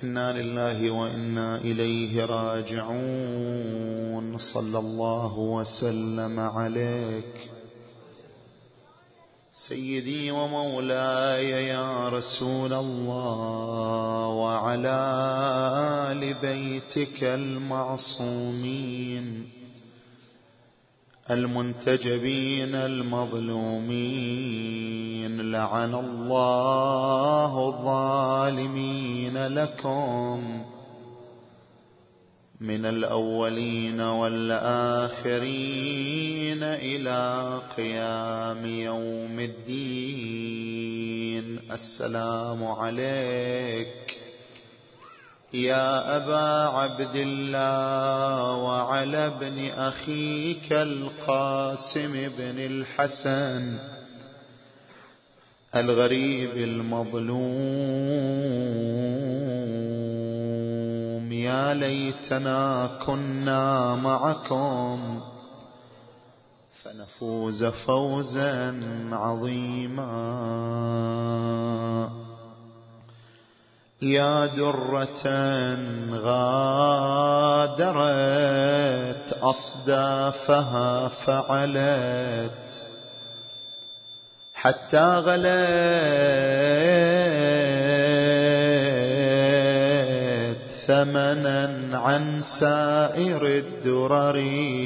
إنا لله وإنا إليه راجعون. صلى الله وسلم عليك سيدي ومولاي يا رسول الله، وعلى آل بيتك المعصومين المنتجبين المظلومين. لعن الله الظالمين لكم من الأولين والآخرين إلى قيام يوم الدين. السلام عليك يا أبا عبد الله، وعلى ابن أخيك القاسم بن الحسن الغريب المظلوم. يا ليتنا كنا معكم فنفوز فوزا عظيما. يا درة غادرت أصدافها فعلت حتى غلت ثمنا عن سائر الدرر.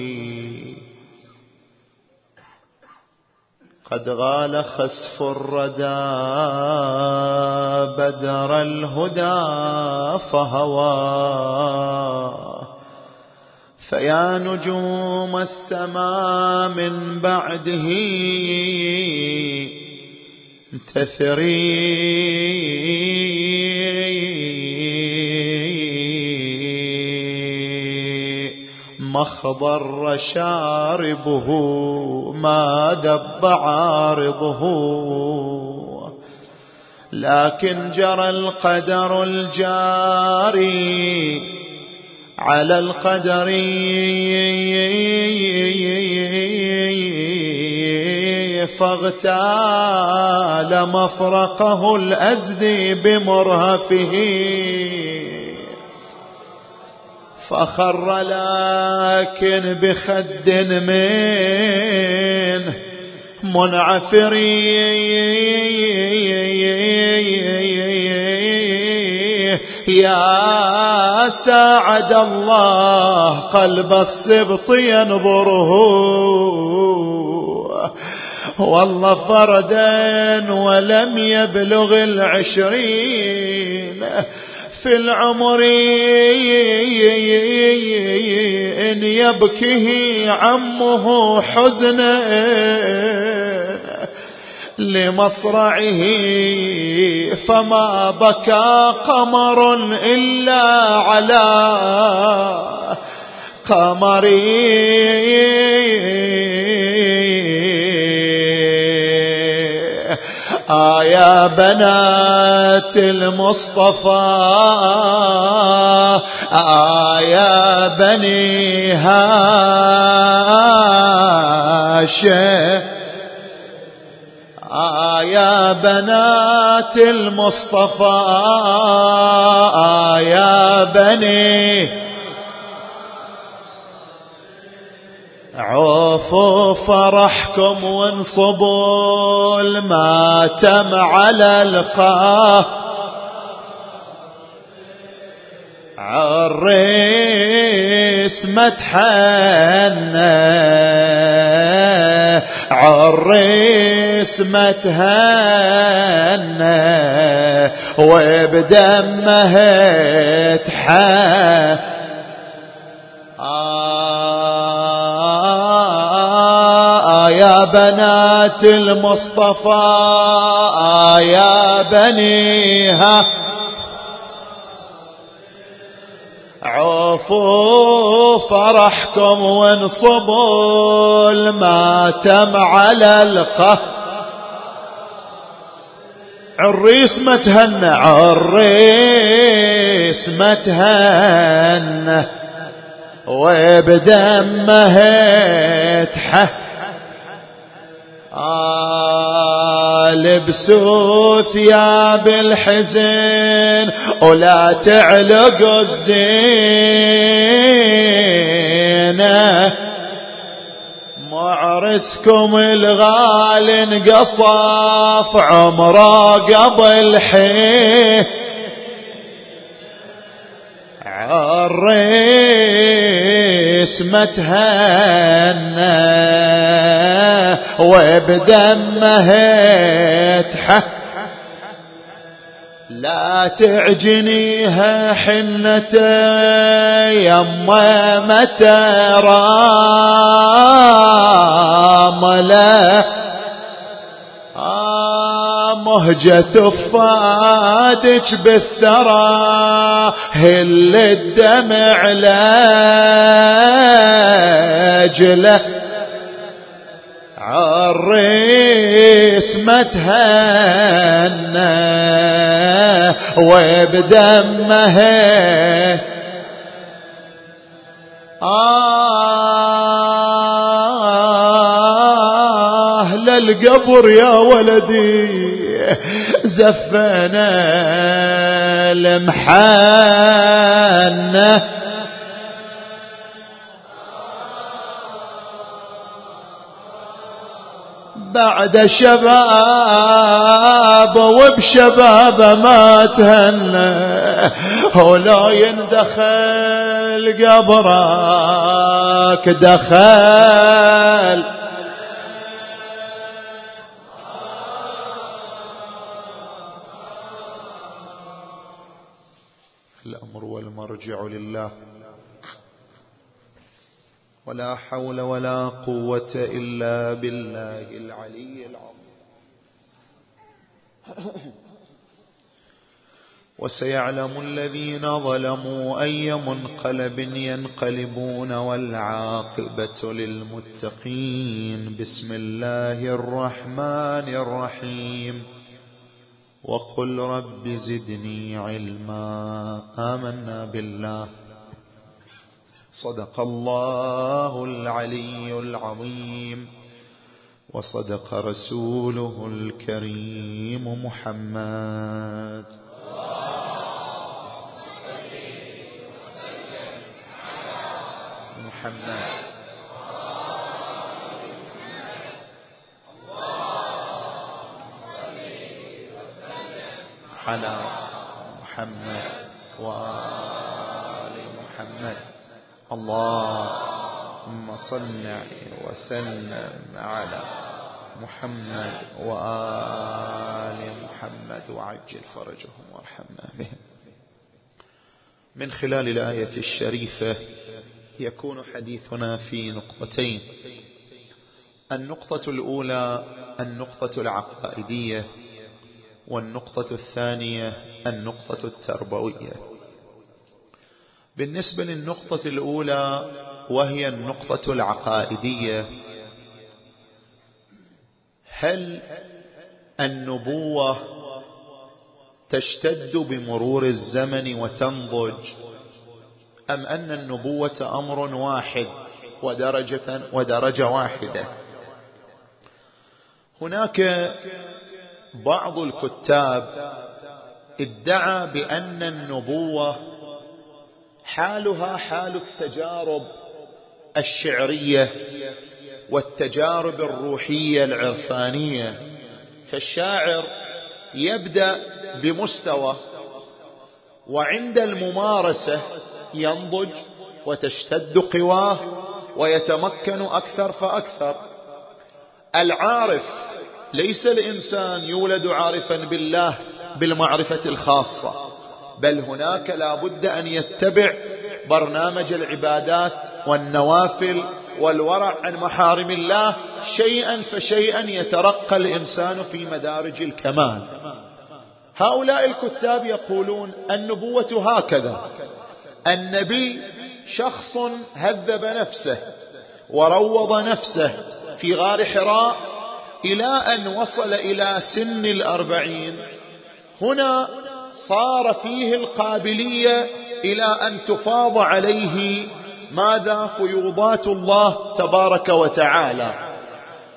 قد غال خسف الردى بدر الهدى فهوى، فيا نجوم السماء من بعده انتثري. مخضر شاربه ما دب عارضه، لكن جرى القدر الجاري على القدر فاغتال مفرقه الأزدي بمرهفه، فخر لكن بخد من منعفر. يا ساعد الله قلب السبط ينظره، والله فردا ولم يبلغ 20 في العمر إن يبكيه عمه حزنا لمصرعه، فما بكى قمر إلا على قمري. يا بنات المصطفى، يا بني هاشم، يا بنات المصطفى، يا بني عوفوا فرحكم وانصبوا الماتم على القاه. عريس متحنى، عريس متهنى، وبدمه تحنى. يا بنات المصطفى، يا بنيها عوفوا فرحكم وانصبوا الماتم على القهر. عريس متهنى، عريس متهنى، وبدمه تحه. لبسوا ثياب الحزن ولا تعلقوا الزينة، معرسكم الغالي انقصف عمره قبل حين، عالريس ما تهنى وبدمه يتحه، لا تعجنيها حنته يما متى رامله، مهجة فادك بالثرى هل الدمع لاجله، عالريس ما تهنى وبدمه للقبر يا ولدي زفنا المحنة، بعد شباب وبشباب ما تهنى، ولا يندخل قبرك دخل، الأمر والمرجع لله، ولا حول ولا قوة إلا بالله العلي العظيم. وسيعلم الذين ظلموا أي منقلب ينقلبون والعاقبة للمتقين. بسم الله الرحمن الرحيم. وقل رب زدني علما. آمنا بالله. صدق الله العلي العظيم، وصدق رسوله الكريم محمد. محمد على محمد وآل محمد. اللهم صل وسلم على محمد وآل محمد وعجل فرجهم وارحمنا بهم. من خلال الآية الشريفة يكون حديثنا في نقطتين. النقطة الأولى النقطة العقائدية، والنقطة الثانية النقطة التربوية. بالنسبة للنقطة الأولى وهي النقطة العقائدية، هل النبوة تشتد بمرور الزمن وتنضج، أم أن النبوة أمر واحد ودرجة واحدة؟ هناك بعض الكتاب ادعى بأن النبوة حالها حال التجارب الشعرية والتجارب الروحية العرفانية، فالشاعر يبدأ بمستوى، وعند الممارسة ينضج وتشتد قواه ويتمكن أكثر فأكثر. العارف ليس الإنسان يولد عارفا بالله بالمعرفة الخاصة، بل هناك لا بد أن يتبع برنامج العبادات والنوافل والورع عن محارم الله، شيئا فشيئا يترقى الإنسان في مدارج الكمال. هؤلاء الكتاب يقولون النبوة هكذا: النبي شخص هذب نفسه وروض نفسه في غار حراء إلى أن وصل إلى سن 40. هنا صار فيه القابلية إلى أن تفاض عليه ماذا؟ فيوضات الله تبارك وتعالى.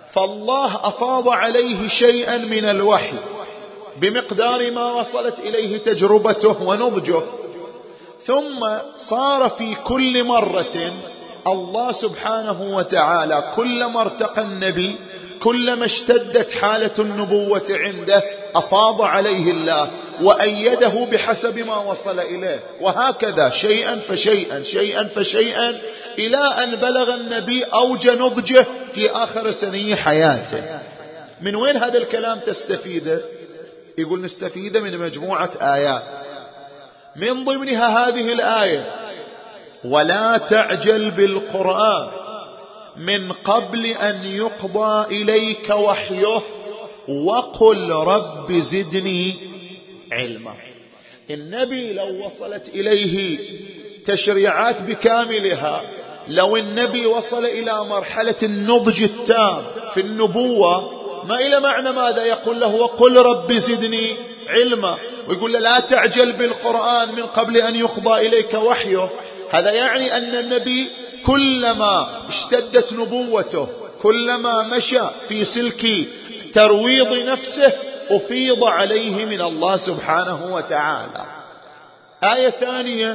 فالله أفاض عليه شيئا من الوحي بمقدار ما وصلت إليه تجربته ونضجه، ثم صار في كل مرة الله سبحانه وتعالى كلما ارتقى النبي كلما اشتدت حالة النبوة عنده أفاض عليه الله وأيده بحسب ما وصل إليه، وهكذا شيئا فشيئا شيئا فشيئا إلى أن بلغ النبي أوج نضجه في آخر سني حياته. من وين هذا الكلام تستفيده؟ يقول نستفيده من مجموعة آيات، من ضمنها هذه الآية: ولا تعجل بالقرآن من قبل أن يقضى إليك وحيه وقل رب زدني علما. النبي لو وصلت إليه تشريعات بكاملها، لو النبي وصل إلى مرحلة النضج التام في النبوة، ما إلى معنى ماذا يقول له وقل رب زدني علما، ويقول له لا تعجل بالقرآن من قبل أن يقضى إليك وحيه. هذا يعني أن النبي كلما اشتدت نبوته كلما مشى في سلك ترويض نفسه أفيض عليه من الله سبحانه وتعالى. آية ثانية: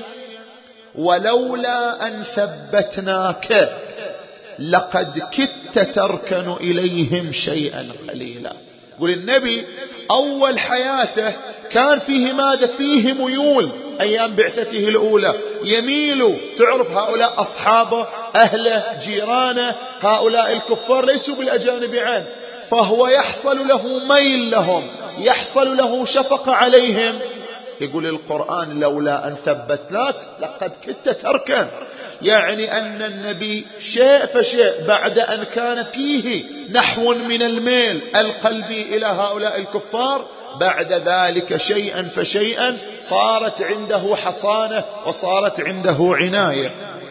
ولولا أن ثبتناك لقد كدت تركن إليهم شيئا قليلا. يقول النبي أول حياته كان فيه ماذا؟ فيه ميول. أيام بعثته الأولى يميل، تعرف هؤلاء أصحابه أهله جيرانه هؤلاء الكفار ليسوا بالأجانب عنه، فهو يحصل له ميل لهم، يحصل له شفقة عليهم. يقول القرآن لولا أن ثبتناك لقد كدت تركن، يعني أن النبي شيء فشيء بعد أن كان فيه نحو من الميل القلبي إلى هؤلاء الكفار، بعد ذلك شيئا فشيئا صارت عنده حصانة وصارت عنده عناية.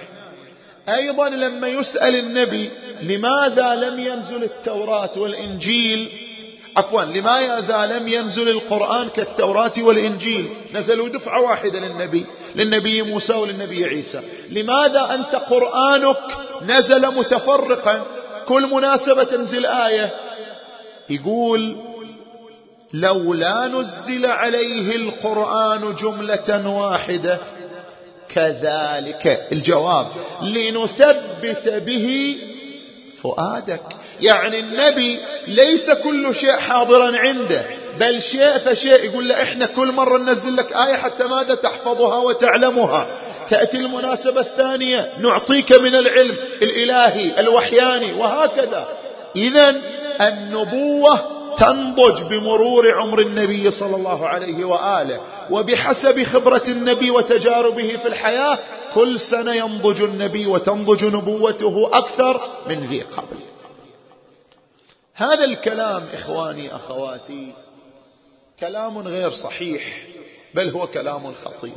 أيضا لما يسأل النبي لماذا لم ينزل التوراة والإنجيل، لماذا لم ينزل القرآن كالتوراة والإنجيل؟ نزلوا دفعة واحدة للنبي موسى وللنبي عيسى. لماذا أنت قرآنك نزل متفرقا كل مناسبة تنزل آية؟ يقول لولا نزل عليه القرآن جملة واحدة كذلك. الجواب: لنثبت به فؤادك. يعني النبي ليس كل شيء حاضرا عنده، بل شيء فشيء. يقول له احنا كل مرة ننزل لك آية حتى ماذا؟ تحفظها وتعلمها. تأتي المناسبة الثانية نعطيك من العلم الإلهي الوحياني، وهكذا. إذن النبوة تنضج بمرور عمر النبي صلى الله عليه وآله، وبحسب خبرة النبي وتجاربه في الحياة كل سنة ينضج النبي وتنضج نبوته أكثر من ذي قبل. هذا الكلام إخواني أخواتي كلام غير صحيح، بل هو كلام خطير.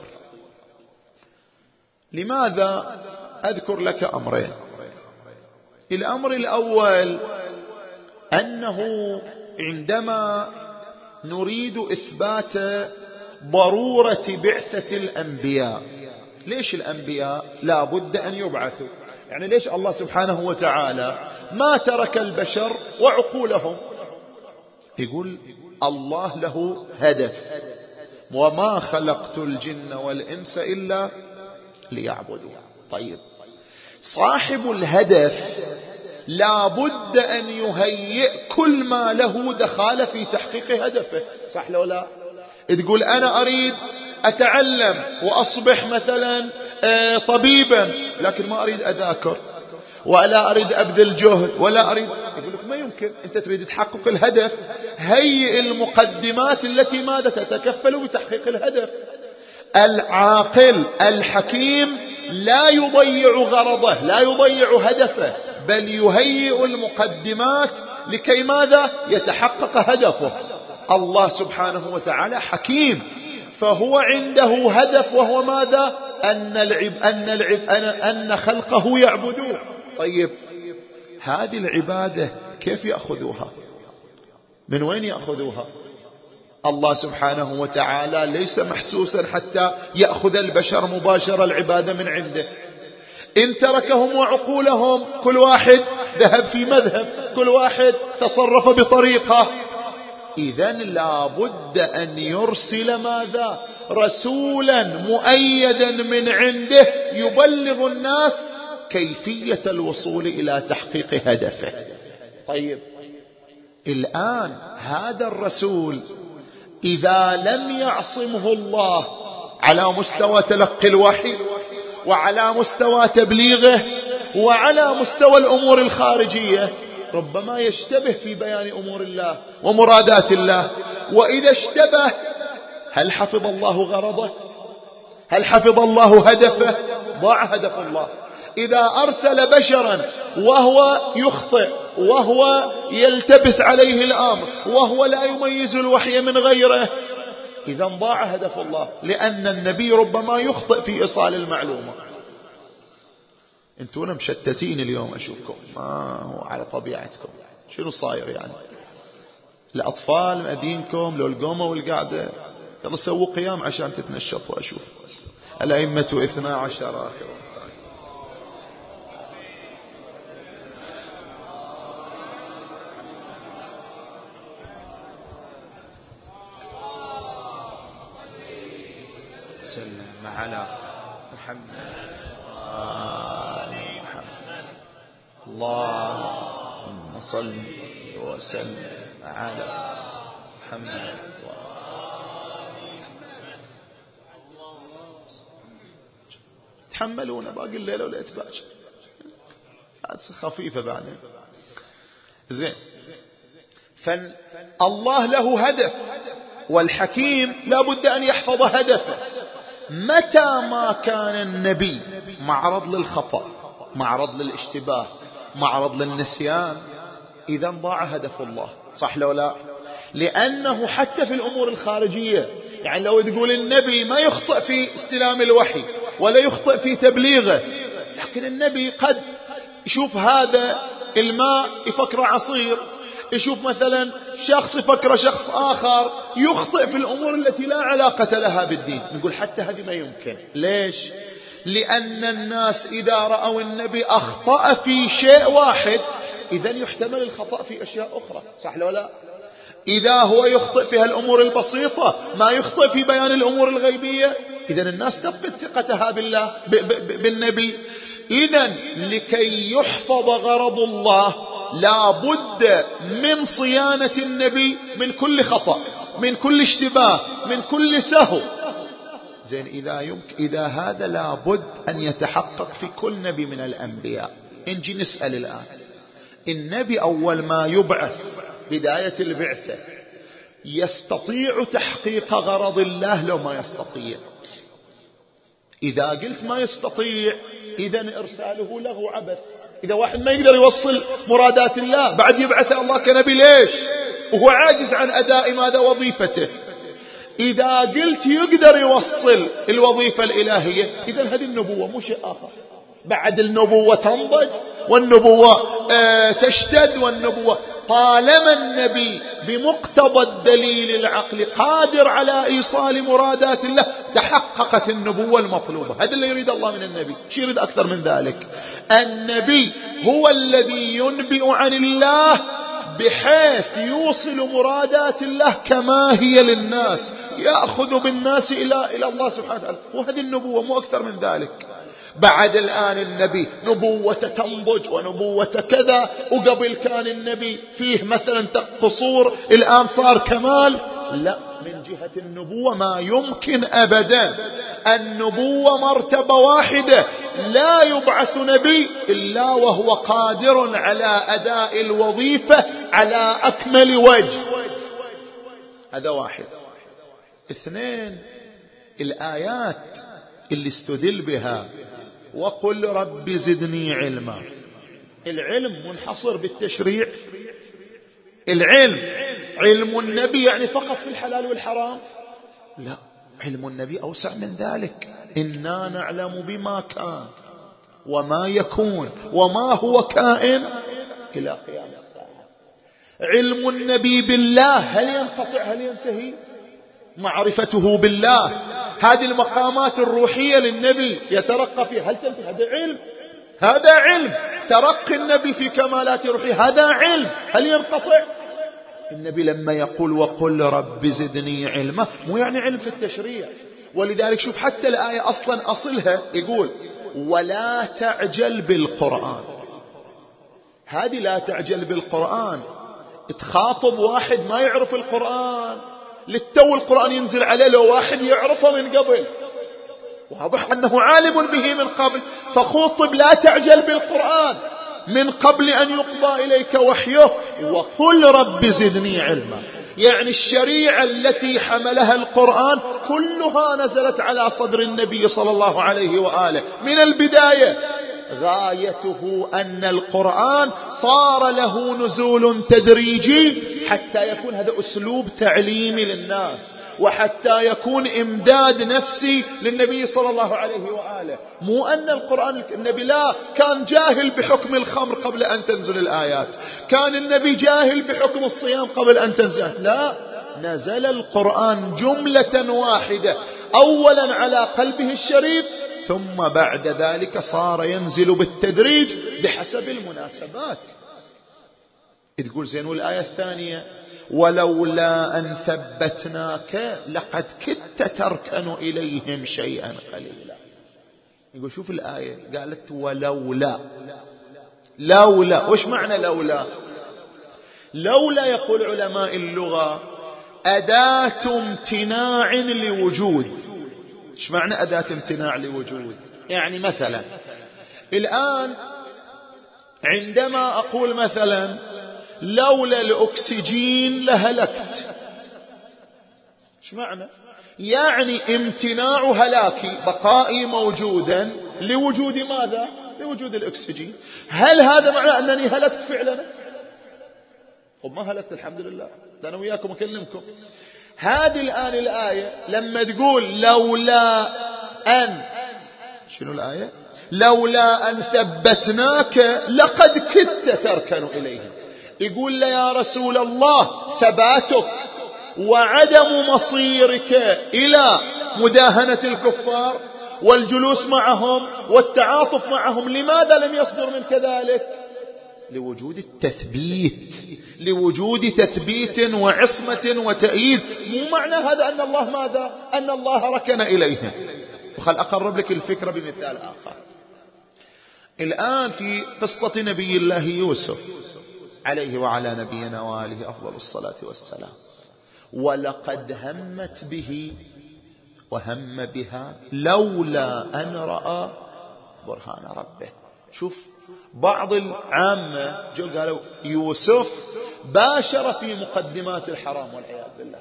لماذا؟ أذكر لك أمرين. الأمر الأول أنه عندما نريد إثبات ضرورة بعثة الأنبياء، ليش الأنبياء لا بد أن يبعثوا؟ يعني ليش الله سبحانه وتعالى ما ترك البشر وعقولهم؟ يقول الله له هدف: وما خلقت الجن والإنس إلا ليعبدوا. طيب، صاحب الهدف لا بد أن يهيئ كل ما له دخال في تحقيق هدفه، صح لو لا؟ تقول أنا أريد أتعلم وأصبح مثلا طبيبا، لكن ما أريد أذاكر ولا أريد أبذل جهد ولا أريد، يقول لك ما يمكن. أنت تريد تحقق الهدف، هيئ المقدمات التي ماذا تتكفل بتحقيق الهدف. العاقل الحكيم لا يضيع غرضه، لا يضيع هدفه، بل يهيئ المقدمات لكي ماذا؟ يتحقق هدفه. الله سبحانه وتعالى حكيم، فهو عنده هدف، وهو ماذا؟ أن خلقه يعبدوه. طيب، هذه العبادة كيف يأخذوها؟ من وين يأخذوها؟ الله سبحانه وتعالى ليس محسوسا حتى يأخذ البشر مباشرة العبادة من عنده. إن تركهم وعقولهم كل واحد ذهب في مذهب، كل واحد تصرف بطريقة. إذن لا بد أن يرسل ماذا؟ رسولا مؤيدا من عنده يبلغ الناس كيفية الوصول إلى تحقيق هدفه. طيب الآن هذا الرسول إذا لم يعصمه الله على مستوى تلقي الوحي وعلى مستوى تبليغه وعلى مستوى الأمور الخارجية، ربما يشتبه في بيان أمور الله ومرادات الله. وإذا اشتبه، هل حفظ الله غرضه؟ هل حفظ الله هدفه؟ ضاع هدف الله. إذا أرسل بشرا وهو يخطئ وهو يلتبس عليه الأمر وهو لا يميز الوحي من غيره، إذا ضاع هدف الله، لأن النبي ربما يخطئ في إيصال المعلومة. انتونا مشتتين اليوم، أشوفكم ما هو على طبيعتكم. شنو صاير يعني؟ الأطفال مأدينكم لو القومة والقعدة، يلا سووا قيام عشان تتنشطوا. أشوف الأئمة 12 آخر. سلم على محمد اللهم صل وسلم على محمد. تحملونا باقي الليلة ولا يتباجر، خفيفة بعدين. زين، فالله له هدف، والحكيم لا بد أن يحفظ هدفه. متى ما كان النبي معرض للخطأ، معرض للاشتباه، معرض للنسيان، إذا ضاع هدف الله. صح لو لا؟ لأنه حتى في الأمور الخارجية، يعني لو تقول النبي ما يخطئ في استلام الوحي ولا يخطئ في تبليغه، لكن النبي قد يشوف هذا الماء يفكر عصير، يشوف مثلا شخص يفكر شخص آخر، يخطئ في الأمور التي لا علاقة لها بالدين. نقول حتى هذه ما يمكن. ليش؟ لأن الناس إذا رأوا النبي أخطأ في شيء واحد، إذن يحتمل الخطأ في أشياء أخرى. صح لو لا؟ إذا هو يخطئ في الأمور البسيطة، ما يخطئ في بيان الأمور الغيبية، إذن الناس تفقد ثقتها بالله بالنبي. إذن لكي يحفظ غرض الله لا بد من صيانة النبي من كل خطأ، من كل اشتباه، من كل سهو. زين، إذا هذا لا بد أن يتحقق في كل نبي من الأنبياء. نجي نسأل الآن، النبي أول ما يبعث بداية البعثة يستطيع تحقيق غرض الله لو ما يستطيع؟ إذا قلت ما يستطيع، إذن إرساله لغو عبث. إذا واحد ما يقدر يوصل مرادات الله بعد يبعث الله كنبي، ليش؟ وهو عاجز عن أداء ماذا؟ وظيفته. إذا قلت يقدر يوصل الوظيفة الإلهية، إذن هذه النبوة مو شيء آخر. بعد النبوة تنضج والنبوة تشتد والنبوة، طالما النبي بمقتضى الدليل العقلي قادر على إيصال مرادات الله، تحققت النبوة المطلوبة. هذا اللي يريد الله من النبي. شو يريد أكثر من ذلك؟ النبي هو الذي ينبئ عن الله بحيث يوصل مرادات الله كما هي للناس، يأخذ بالناس إلى الله سبحانه وتعالى. وهذه النبوة مو أكثر من ذلك. بعد الآن النبي نبوة تنضج ونبوة كذا، وقبل كان النبي فيه مثلا قصور، الآن صار كمال. لا، من جهة النبوة ما يمكن أبدا. النبوة مرتبة واحدة، لا يبعث نبي إلا وهو قادر على أداء الوظيفة على أكمل وجه. هذا واحد. اثنين، الآيات اللي استدل بها وقل رب زدني علما. العلم منحصر بالتشريع؟ العلم علم النبي يعني فقط في الحلال والحرام؟ لا، علم النبي أوسع من ذلك. إنا نعلم بما كان وما يكون وما هو كائن إلى قيام الساعة. علم النبي بالله هل ينقطع؟ هل ينتهي؟ معرفته بالله، هذه المقامات الروحية للنبي يترقى فيها، هل تنتهي؟ هذا علم. هذا علم. ترقي النبي في كمالات روحه هذا علم، هل ينقطع؟ النبي لما يقول وقل رب زدني علما مو يعني علم في التشريع. ولذلك شوف حتى الآية أصلا أصلها يقول ولا تعجل بالقرآن. هذه لا تعجل بالقرآن تخاطب واحد ما يعرف القرآن، للتو القرآن ينزل عليه لو واحد يعرفه من قبل، واضح أنه عالم به من قبل، فخوطب لا تعجل بالقرآن من قبل أن يقضى إليك وحيه وقل رب زدني علما. يعني الشريعة التي حملها القرآن كلها نزلت على صدر النبي صلى الله عليه وآله من البداية. غايته أن القرآن صار له نزول تدريجي حتى يكون هذا أسلوب تعليمي للناس، وحتى يكون إمداد نفسي للنبي صلى الله عليه وآله. مو أن القرآن النبي لا كان جاهل بحكم الخمر قبل أن تنزل الآيات، كان النبي جاهل بحكم الصيام قبل أن تنزل، لا، نزل القرآن جملة واحدة أولا على قلبه الشريف، ثم بعد ذلك صار ينزل بالتدريج بحسب المناسبات. إذ تقول زين والآية الثانية ولولا أن ثبتناك لقد كدت تركن إليهم شيئا قليلا. يقول شوف الآية قالت ولولا، لولا وش معنى لولا؟ لولا يقول علماء اللغة أداة امتناع لوجود. ايش معنى أداة امتناع لوجود؟ يعني مثلا الآن عندما أقول مثلا لولا الأكسجين لهلكت، ايش معنى؟ يعني امتناع هلاكي بقائي موجودا لوجود ماذا؟ لوجود الأكسجين. هل هذا معنى أنني هلكت فعلا؟ ما هلكت الحمد لله، أنا وياكم أكلمكم. هذه الآن الآية لما تقول لولا أن، شنو الآية؟ لولا أن ثبتناك لقد كدت تركن إليهم. يقول له يا رسول الله ثباتك وعدم مصيرك إلى مداهنة الكفار والجلوس معهم والتعاطف معهم لماذا لم يصدر من كذلك؟ لوجود التثبيت، لوجود تثبيت وعصمة وتأييد. مو معنى هذا أن الله ماذا؟ أن الله ركن إليهم. وخل أقرب لك الفكرة بمثال آخر. الآن في قصة نبي الله يوسف عليه وعلى نبينا وآله أفضل الصلاة والسلام، ولقد همت به وهم بها لولا أن رأى برهان ربه. شوف بعض العامة جو قالوا يوسف باشر في مقدمات الحرام والعياذ بالله.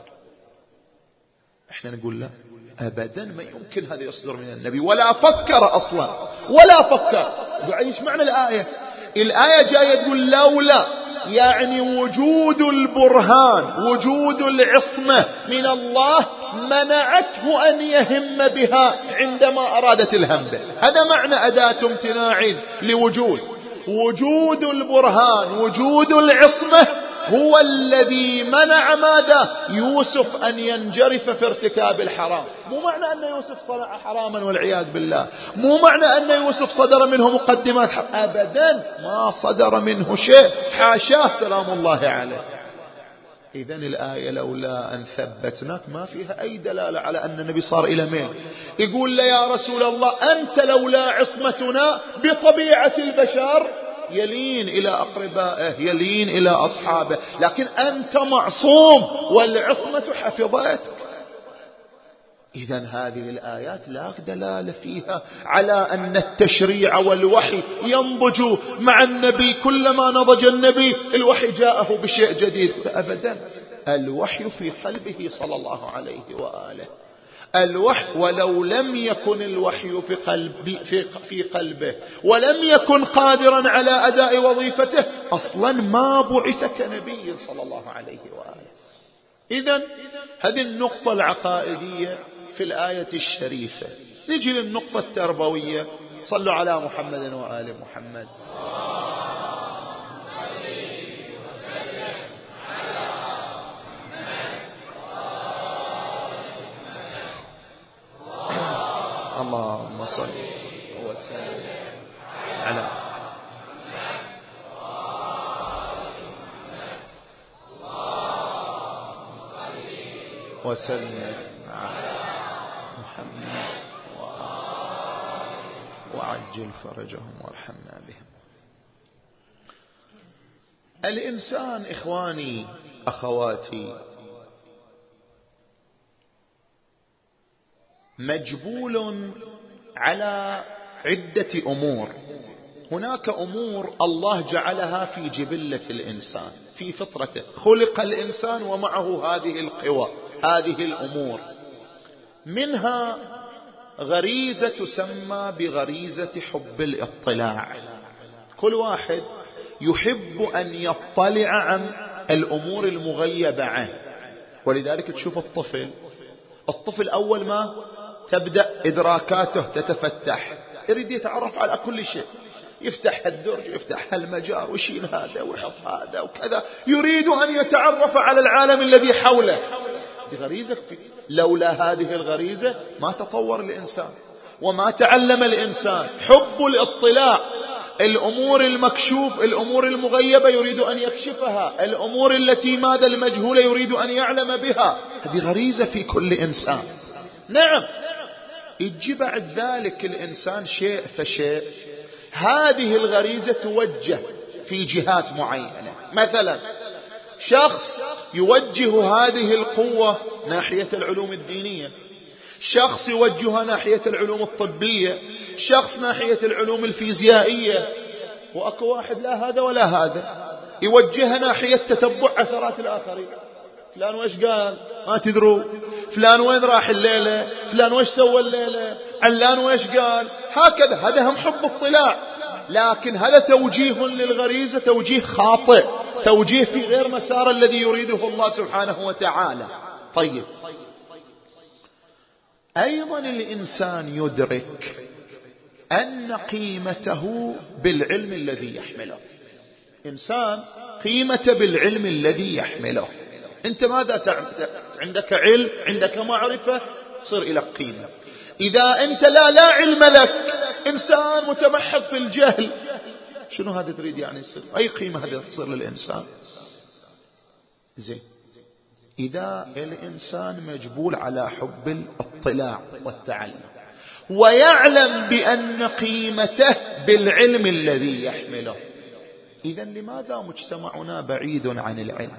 احنا نقول لا أبدا، ما يمكن هذا يصدر من النبي، ولا فكر أصلا ولا فكر. ايش معنى الآية؟ الآية جاية تقول لولا، يعني وجود البرهان وجود العصمة من الله منعته أن يهم بها عندما أرادت الهم به. هذا معنى أداة امتناع لوجود. وجود البرهان وجود العصمة هو الذي منع ماذا؟ يوسف أن ينجرف في ارتكاب الحرام. مو معنى أن يوسف صنع حراما والعياذ بالله، مو معنى أن يوسف صدر منه مقدمات أبدا، ما صدر منه شيء، حاشاه سلام الله عليه. إذن الآية لولا أن ثبتناك ما فيها أي دلالة على أن النبي صار إلى مين. يقول له يا رسول الله أنت لولا عصمتنا بطبيعة البشر يلين إلى أقربائه يلين إلى أصحابه، لكن أنت معصوم والعصمة حفظتك. إذن هذه الآيات لا دلالة فيها على أن التشريع والوحي ينضج مع النبي، كلما نضج النبي الوحي جاءه بشيء جديد أبدا. الوحي في قلبه صلى الله عليه وآله. الوحي ولو لم يكن الوحي في قلبه ولم يكن قادرا على أداء وظيفته أصلا ما بعث كنبي صلى الله عليه وآله. إذن هذه النقطة العقائدية في الآية الشريفة. نجي للنقطة التربوية. صلوا على محمد وآل محمد. اللهم صل وسلم على وسلم على محمد وعجل فرجهم وارحمنا بهم. الإنسان إخواني أخواتي مجبول على عدة أمور. هناك أمور الله جعلها في جبلة الإنسان في فطرته، خلق الإنسان ومعه هذه القوى هذه الأمور. منها غريزة تسمى بغريزة حب الاطلاع. كل واحد يحب أن يطلع عن الأمور المغيبة عنه. ولذلك تشوف الطفل أول ما تبدأ إدراكاته تتفتح يريد يتعرف على كل شيء، يفتح الدرج يفتح المجار ويشيل هذا ويحط هذا وكذا، يريد أن يتعرف على العالم الذي حوله. دي غريزة فيه. لولا هذه الغريزة ما تطور الإنسان وما تعلم الإنسان. حب الاطلاع، الأمور المكشوف الأمور المغيبة يريد أن يكشفها، الأمور التي ماذا المجهولة يريد أن يعلم بها. هذه غريزة في كل إنسان. نعم يجي بعد ذلك الإنسان شيء فشيء هذه الغريزة توجه في جهات معينة. مثلا شخص يوجه هذه القوة ناحية العلوم الدينية، شخص يوجهها ناحية العلوم الطبية، شخص ناحية العلوم الفيزيائية، وأكو واحد لا هذا ولا هذا يوجهها ناحية تتبع عثرات الآخرين. فلان وش قال ما تدروا، فلان وين راح الليلة، فلان وش سوى الليلة، علان وش قال، هكذا. هذا هم حب اطلاع، لكن هذا توجيه للغريزة توجيه خاطئ، توجيه في غير مسار الذي يريده الله سبحانه وتعالى. طيب أيضا الإنسان يدرك أن قيمته بالعلم الذي يحمله. إنسان قيمة بالعلم الذي يحمله. أنت ماذا عندك علم عندك معرفة صير إلى قيمة. إذا أنت لا علم لك إنسان متمحض في الجهل، شنو هذا تريد يعني يصير؟ أي قيمة هذا تصير للإنسان؟ زين إذا الإنسان مجبول على حب الاطلاع والتعلم ويعلم بأن قيمته بالعلم الذي يحمله، إذا لماذا مجتمعنا بعيد عن العلم؟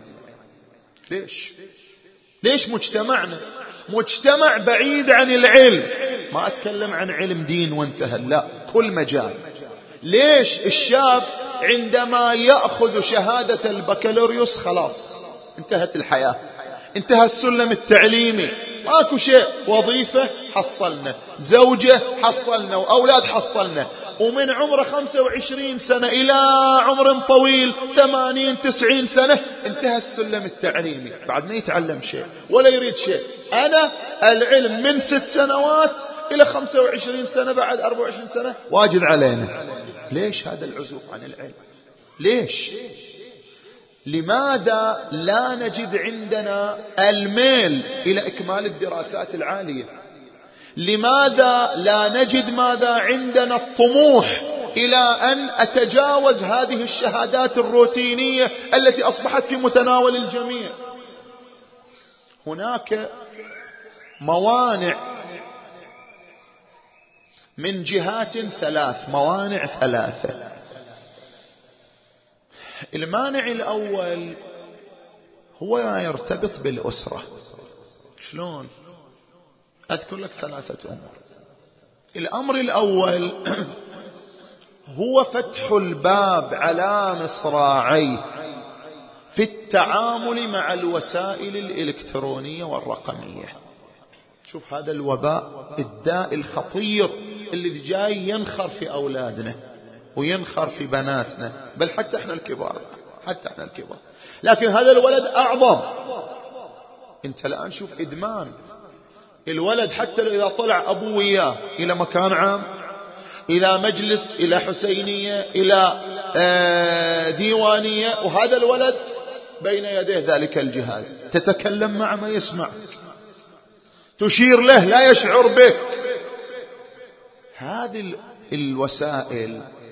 ليش مجتمعنا مجتمع بعيد عن العلم؟ ما أتكلم عن علم دين وانتهى، لا، كل مجال. ليش الشاب عندما يأخذ شهادة البكالوريوس خلاص انتهت الحياة، انتهى السلم التعليمي، ماكو شيء، وظيفة حصلنا، زوجة حصلنا، وأولاد حصلنا، ومن عمر 25 سنة إلى عمر طويل 80-90 سنة انتهى السلم التعليمي، بعد ما يتعلم شيء ولا يريد شيء. أنا العلم من 6 سنوات إلى 25 سنة، بعد 24 سنة واجد علينا. ليش هذا العزوف عن العلم؟ ليش؟ لماذا لا نجد عندنا الميل إلى إكمال الدراسات العالية؟ لماذا لا نجد ماذا عندنا الطموح إلى أن أتجاوز هذه الشهادات الروتينية التي أصبحت في متناول الجميع؟ هناك موانع من جهات 3، موانع 3. المانع الأول هو ما يرتبط بالأسرة. شلون؟ أذكر لك 3 أمور. الأمر الأول هو فتح الباب على مصراعيه في التعامل مع الوسائل الإلكترونية والرقمية. شوف هذا الوباء، الداء الخطير اللي جاي ينخر في أولادنا وينخر في بناتنا، بل حتى احنا الكبار، لكن هذا الولد أعظم. انت الآن شوف إدمان الولد، حتى إذا طلع أبوه وياه إلى مكان عام، إلى مجلس، إلى حسينية، إلى ديوانية، وهذا الولد بين يديه ذلك الجهاز، تتكلم معه ما يسمع، تشير له لا يشعر بك. هذه الوسائل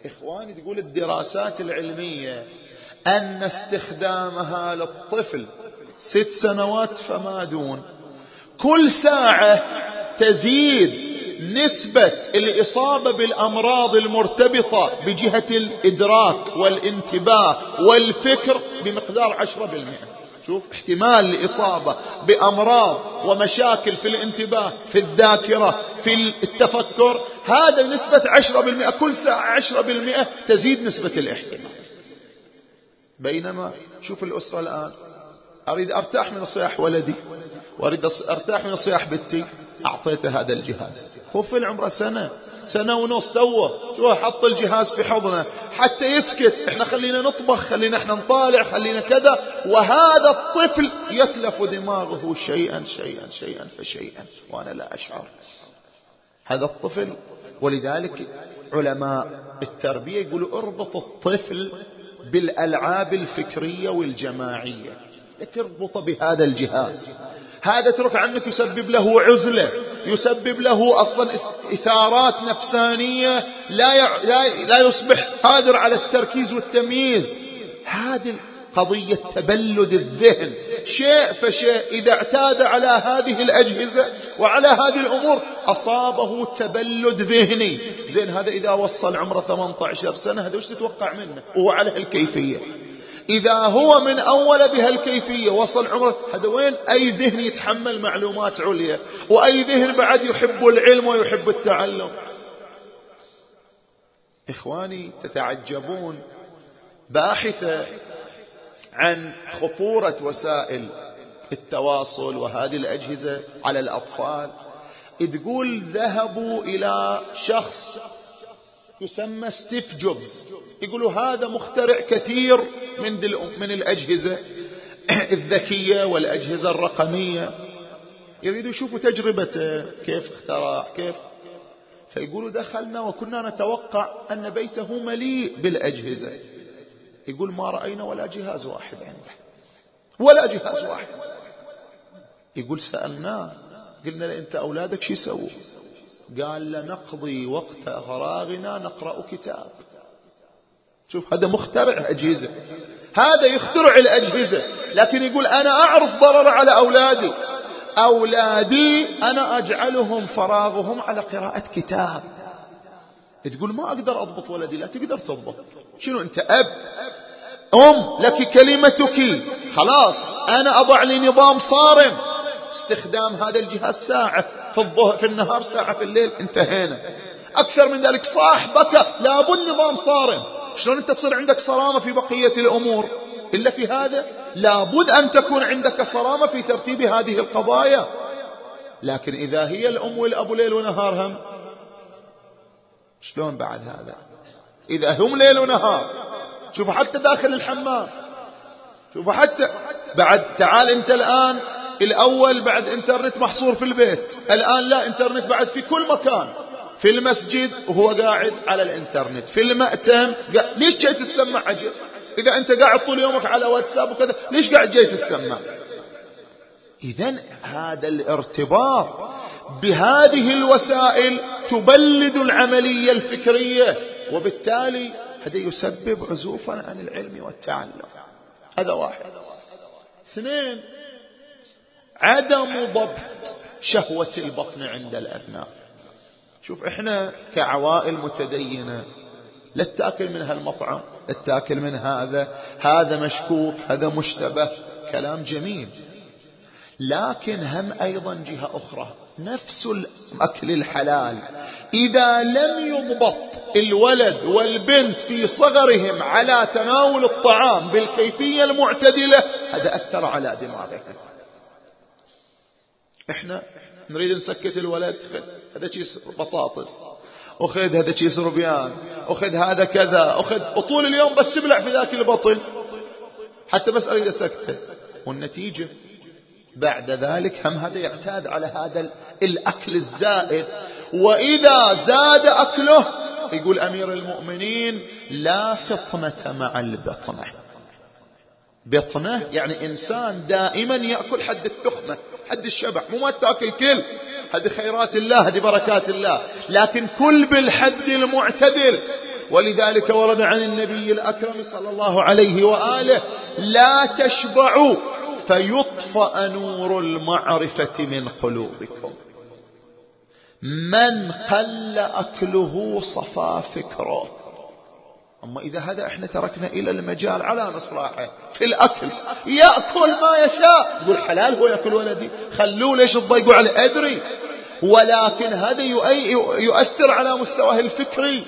إخواني تقول الدراسات العلمية أن استخدامها للطفل 6 سنوات فما دون، كل ساعة تزيد نسبة الإصابة بالأمراض المرتبطة بجهة الإدراك والانتباه والفكر بمقدار 10%. شوف احتمال الإصابة بأمراض ومشاكل في الانتباه، في الذاكرة، في التفكر، هذا نسبة 10%، كل ساعة 10% تزيد نسبة الاحتمال. بينما شوف الأسرة الآن، أريد أرتاح من صياح ولدي وأريد أرتاح من صياح بنتي، أعطيته هذا الجهاز، طفل عمره سنة ونص توه، شو حط الجهاز في حضنه حتى يسكت، احنا خلينا نطبخ، خلينا احنا نطالع، خلينا كذا، وهذا الطفل يتلف دماغه شيئا شيئا شيئا فشيئا وأنا لا أشعر. هذا الطفل، ولذلك علماء التربية يقولوا اربط الطفل بالألعاب الفكرية والجماعية، تربط بهذا الجهاز، هذا ترك عنك يسبب له عزلة، يسبب له أصلا إثارات نفسانية، لا يصبح قادر على التركيز والتمييز. هذه قضية تبلد الذهن، شيء فشيء إذا اعتاد على هذه الأجهزة وعلى هذه الأمور أصابه تبلد ذهني. زين هذا إذا وصل عمره 18 سنة، هذا وش تتوقع منه وهو على هالكيفية؟ إذا هو من أول بهالكيفية وصل عمره، هذا وين أي ذهن يتحمل معلومات عليا، وأي ذهن بعد يحب العلم ويحب التعلم؟ إخواني تتعجبون، باحثة عن خطورة وسائل التواصل وهذه الأجهزة على الأطفال، تقول ذهبوا إلى شخص يسمى ستيف جوبز، يقولوا هذا مخترع كثير من الأجهزة الذكية والأجهزة الرقمية، يريدوا يشوفوا تجربته كيف اخترع كيف. فيقولوا دخلنا وكنا نتوقع أن بيته مليء بالأجهزة، يقول ما رأينا ولا جهاز واحد عنده، ولا جهاز واحد. يقول سألناه قلنا له أنت أولادك شو يسووا؟ قال لنقضي وقت فراغنا نقرأ كتاب. شوف هذا مخترع أجهزة، هذا يخترع الأجهزة، لكن يقول أنا أعرف ضرر على أولادي أنا أجعلهم فراغهم على قراءة كتاب. تقول ما أقدر أضبط ولدي، لا تقدر تضبط. شنو أنت أب لك كلمتك، خلاص أنا أضع لي نظام صارم، استخدام هذا الجهاز ساعة في النهار، ساعة في الليل، انتهينا. أكثر من ذلك صاح بكى، لابد نظام صارم. شلون أنت تصير عندك صرامة في بقية الأمور إلا في هذا؟ لابد أن تكون عندك صرامة في ترتيب هذه القضايا. لكن إذا هي الأم والأب ليل ونهار هم، شلون بعد هذا؟ إذا هم ليل ونهار، شوفوا حتى داخل الحمام، شوفوا حتى بعد. تعال أنت الآن الأول بعد انترنت محصور في البيت، الآن لا، انترنت بعد في كل مكان، في المسجد وهو قاعد على الانترنت، في المأتم ليش جاي تسمع عجب؟ إذا أنت قاعد طول يومك على واتساب وكذا، ليش قاعد جاي تسمع؟ إذن هذا الارتباط بهذه الوسائل تبلد العملية الفكرية، وبالتالي هذا يسبب عزوفا عن العلم والتعلم. هذا واحد. 2، عدم ضبط شهوة البطن عند الأبناء. شوف احنا كعوائل متدينة، لا تأكل من هالمطعم، لا تأكل من هذا مشكوك، هذا مشتبه، كلام جميل، لكن هم أيضا جهة أخرى، نفس الأكل الحلال إذا لم يضبط الولد والبنت في صغرهم على تناول الطعام بالكيفية المعتدلة، هذا أثر على دماغهم. احنا نريد نسكت الولد، خذ هذا كيس بطاطس، وخذ هذا كيس ربيان، وخذ هذا كذا، وخذ، وطول اليوم بس يبلع في ذاك البطن حتى بس أريد أسكته. والنتيجة بعد ذلك هم هذا يعتاد على هذا الأكل الزائد، وإذا زاد أكله يقول أمير المؤمنين لا فطنة مع البطنة. بطنه يعني إنسان دائما يأكل حد التخمة، حد الشبع، مو ما تأكل كل، هذه خيرات الله، هذه بركات الله، لكن كل بالحد المعتدل. ولذلك ورد عن النبي الأكرم صلى الله عليه وآله: لا تشبعوا فيطفأ نور المعرفة من قلوبكم. من قل أكله صفى فكره. أما إذا هذا إحنا تركنا إلى المجال على مصراحه في الأكل، يأكل ما يشاء، يقول حلال هو يأكل ولدي، خلوه ليش تضيقوا على أدري، ولكن هذا يؤثر على مستواه الفكري.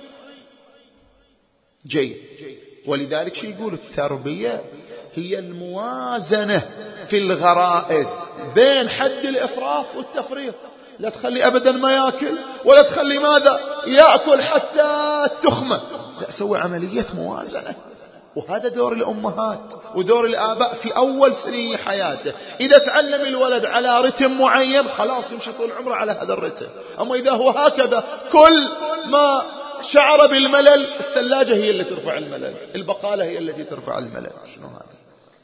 جيد. ولذلك شو يقول؟ التربية هي الموازنة في الغرائز بين حد الإفراط والتفريط. لا تخلي أبدا ما يأكل، ولا تخلي ماذا يأكل حتى التخمة، لا، سوي عملية موازنة. وهذا دور الأمهات ودور الآباء في أول سنين حياته. إذا تعلم الولد على رتم معين خلاص يمشي طول عمره على هذا الرتم. أما إذا هو هكذا كل ما شعر بالملل، الثلاجة هي اللي ترفع الملل، البقالة هي التي ترفع الملل. شنو هذا؟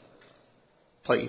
طيب،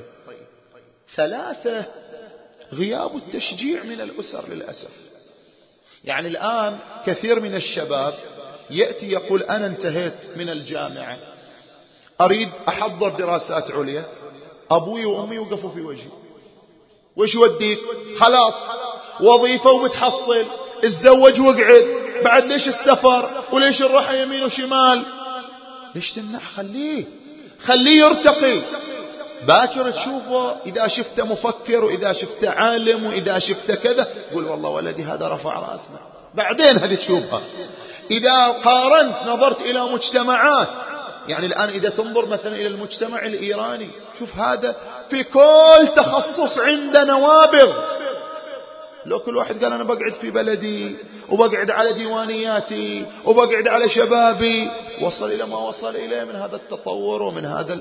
3، غياب التشجيع من الأسر للأسف. يعني الآن كثير من الشباب يأتي يقول: أنا انتهيت من الجامعة، أريد أحضر دراسات عليا، أبوي وأمي وقفوا في وجهي، وش وديك؟ خلاص وظيفة ومتحصل، اتزوج واقعد، بعد ليش السفر وليش الراحة يمين وشمال؟ ليش تمنع؟ خليه يرتقي. باكر تشوفه، إذا شفت مفكر وإذا شفت عالم وإذا شفت كذا، قول والله ولدي هذا رفع رأسنا. بعدين هذه تشوفها. إذا قارنت نظرت إلى مجتمعات، يعني الآن إذا تنظر مثلا إلى المجتمع الإيراني، شوف هذا في كل تخصص عنده نوابغ. لو كل واحد قال أنا بقعد في بلدي وبقعد على ديوانياتي وبقعد على شبابي، وصل إلى ما وصل إليه من هذا التطور ومن هذا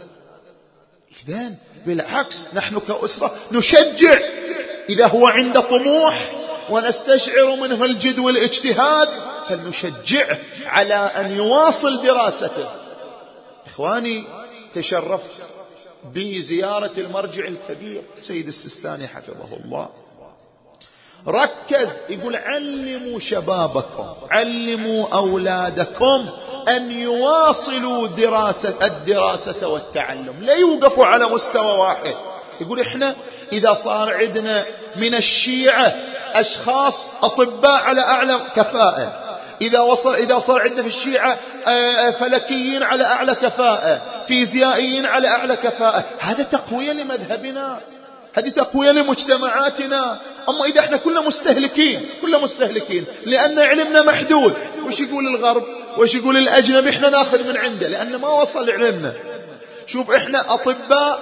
إذن بالعكس نحن كأسرة نشجع إذا هو عنده طموح ونستشعر منه الجد والاجتهاد، فلنشجعه على أن يواصل دراسته. إخواني، تشرفت بزيارة المرجع الكبير سيد السيستاني حفظه الله. ركز، يقول: علموا شبابكم، علموا أولادكم أن يواصلوا الدراسة والتعلم، لا يوقفوا على مستوى واحد. يقول: إحنا إذا صار عندنا من الشيعة أشخاص أطباء على أعلى كفاءة، إذا صار عندنا في الشيعة فلكيين على أعلى كفاءة، فيزيائيين على أعلى كفاءة، هذا تقوية لمذهبنا، هذه تقوية لمجتمعاتنا. أما إذا احنا كلنا مستهلكين لأن علمنا محدود، وش يقول الغرب وش يقول الأجنبي، احنا ناخذ من عنده لأن ما وصل علمنا. شوف احنا أطباء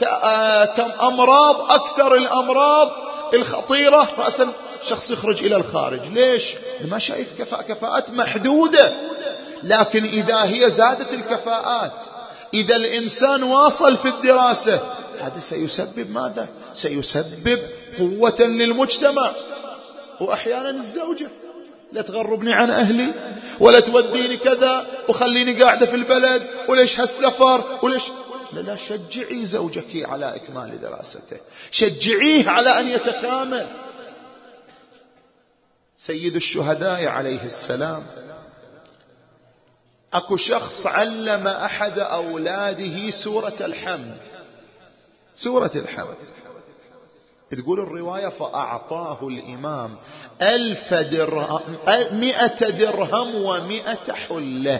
كم أمراض، أكثر الأمراض الخطيرة رأسا شخص يخرج إلى الخارج. ليش؟ ما شايف كفاءات محدودة. لكن إذا هي زادت الكفاءات، إذا الإنسان واصل في الدراسة، هذا سيسبب ماذا؟ سيسبب قوة للمجتمع. وأحيانا الزوجة: لا تغربني عن أهلي، ولا توديني كذا، وخليني قاعدة في البلد، وليش هالسفر، وليش. لا، شجعي زوجك على إكمال دراسته، شجعيه على أن يتكامل. سيد الشهداء عليه السلام، أكو شخص علم أحد أولاده سورة الحمد، تقول الرواية: فأعطاه الإمام 100 درهم و100 حلة.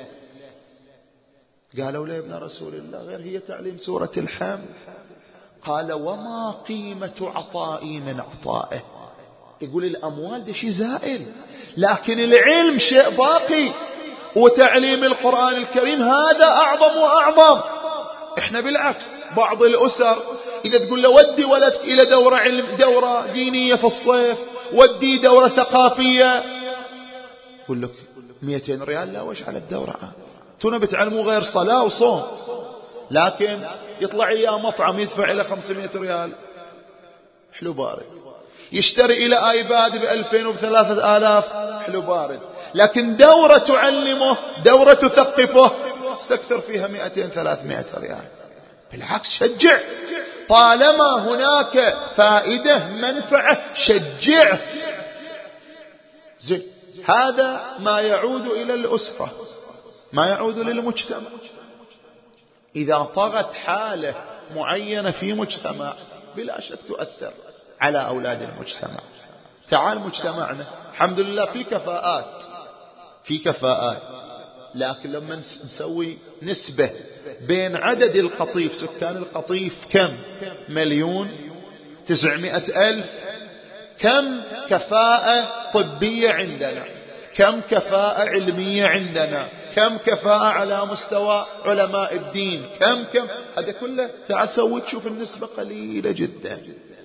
قالوا له: يا ابن رسول الله، غير هي تعليم سورة الحمد؟ قال: وما قيمة عطائي من عطائه؟ يقول الأموال ده شيء زائل، لكن العلم شيء باقي، وتعليم القرآن الكريم هذا أعظم وأعظم. احنا بالعكس، بعض الأسر إذا تقول له: ودي ولدك إلى دورة دينية في الصيف، ودي دورة ثقافية، يقول لك 200 ريال، لا، وش على الدورة؟ تونا بتعلموا غير صلاة وصوم. لكن يطلع إياه مطعم يدفع إلى 500 ريال حلو بارد، يشتري إلى آيباد ب2000 وب3000 حلو بارد. لكن دورة تعلمه، دورة تثقفه، تستكثر فيها 200-300 ريال. بالعكس، شجع، طالما هناك فائدة منفعة شجع. زين، هذا ما يعود إلى الأسرة، ما يعود للمجتمع. إذا طغت حالة معينة في مجتمع بلا شك تؤثر على أولاد المجتمع. تعال مجتمعنا الحمد لله في كفاءات، لكن لما نسوي نسبة بين عدد القطيف، سكان القطيف كم؟ 1,900,000. كم كفاءة طبية عندنا؟ كم كفاءة علمية عندنا؟ كم كفاءة على مستوى علماء الدين؟ كم هذا كله تعال سوي تشوف النسبة قليلة جدا.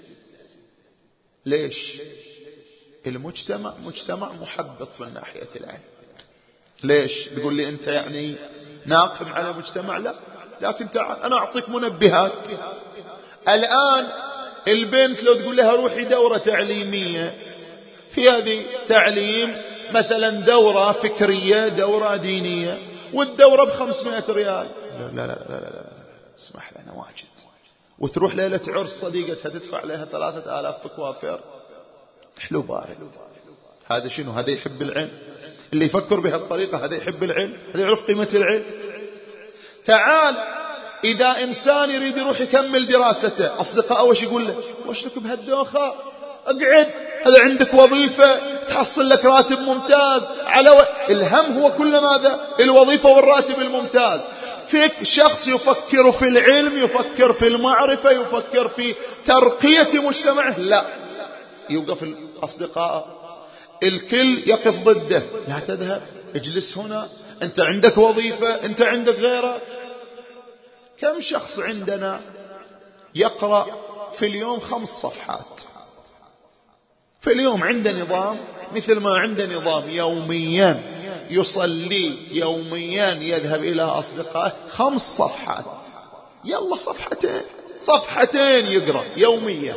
ليش؟ المجتمع مجتمع محبط من ناحية العلم. ليش تقول لي أنت يعني ناقم على مجتمع؟ لا، لكن تعال أنا أعطيك منبهات. الآن البنت لو تقول لها روحي دورة تعليمية، في هذه تعليم مثلا دورة فكرية، دورة دينية، والدورة ب500 ريال. لا لا لا لا لا، اسمح لنا واجد. وتروح ليلة عرس صديقتها تدفع لها 3,000 في كوافير. حلو بارد. هذا شنو؟ هذا يحب العلم؟ اللي يفكر بهالطريقة هذا يحب العلم؟ هذا يعرف قيمة العلم؟ تعال إذا إنسان يريد يروح يكمل دراسته، أصدقائه وش يقول له؟ وش لك بهالدوخة؟ اقعد، هذا عندك وظيفة تحصل لك راتب ممتاز. الهم هو كل ماذا؟ الوظيفة والراتب الممتاز. فيك شخص يفكر في العلم، يفكر في المعرفة، يفكر في ترقية مجتمعه؟ لا، يوقف الأصدقاء الكل يقف ضده. لا تذهب، اجلس هنا، أنت عندك وظيفة، أنت عندك غيره. كم شخص عندنا يقرأ في اليوم 5 صفحات في اليوم؟ عنده نظام مثل ما عنده نظام يوميا يصلي، يوميا يذهب إلى أصدقائه 5 صفحات. يلا صفحتين يقرأ يوميا.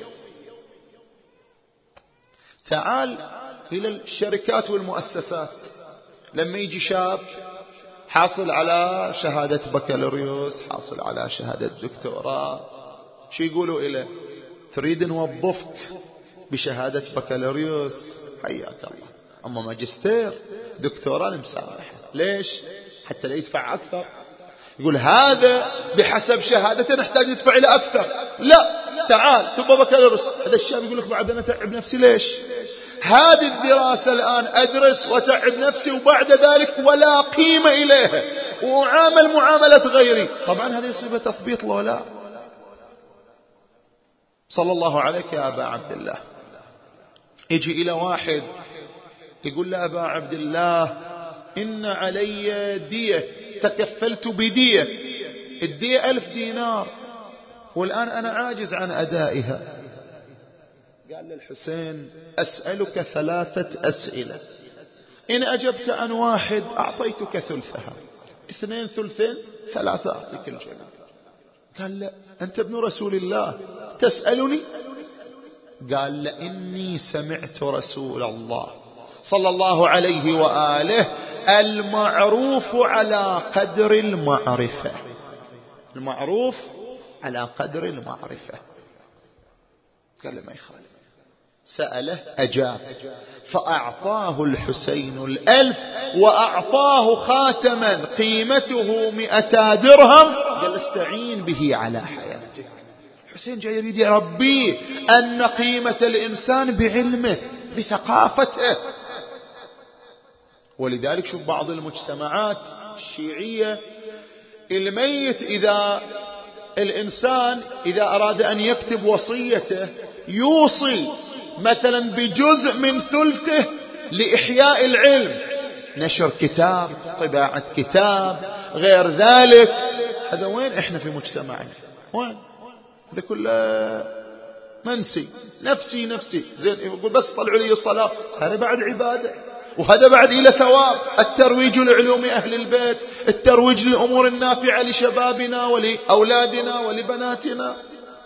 تعال إلى الشركات والمؤسسات، لما يجي شاب حاصل على شهادة بكالوريوس، حاصل على شهادة دكتوراه، شو يقولوا إليه؟ تريد نوظفك بشهادة بكالوريوس؟ حياك الله. أما ماجستير دكتوراه المسامح. ليش؟ حتى لا يدفع أكثر. يقول هذا بحسب شهادته نحتاج ندفع إلى أكثر. لا، تعال تبغى بكالوريوس. هذا الشاب يقول لك بعد أنا أتعب نفسي. ليش؟ هذه الدراسة الآن أدرس وأتعب نفسي وبعد ذلك ولا قيمة إليها، وأعامل معاملة غيري. طبعا هذه يصيبها تثبيط لو لا. صلى الله عليك يا أبا عبد الله. يجي إلى واحد يقول له أبا عبد الله إن علي دية، تكفلت بدية، الدية 1000 دينار والآن أنا عاجز عن أدائها. قال للحسين أسألك 3 أسئلة، إن أجبت عن 1 أعطيتك ثلثها، 2 ثلثين، 3 أعطيك الجميع. قال لا، أنت ابن رسول الله تسألني؟ قال لإني سمعت رسول الله صلى الله عليه وآله المعروف على قدر المعرفة. المعروف على قدر المعرفة. قال له ما يخالف. سأله أجاب، فأعطاه الحسين 1000 وأعطاه خاتما قيمته 200 درهم. قال استعين به على حياتك. الحسين جاي يريد يربيه أن قيمة الإنسان بعلمه بثقافته. ولذلك شوف بعض المجتمعات الشيعية الميت الإنسان إذا أراد أن يكتب وصيته يوصي مثلا بجزء من ثلثه لإحياء العلم، نشر كتاب، طباعة كتاب، غير ذلك. هذا وين إحنا في مجتمعنا؟ وين؟ هذا كله منسي. نفسي زين يقول بس طلعوا لي الصلاة، هذا بعد عبادة، وهذا بعد إلى ثواب. الترويج لعلوم أهل البيت، الترويج للأمور النافعة لشبابنا ولأولادنا ولبناتنا.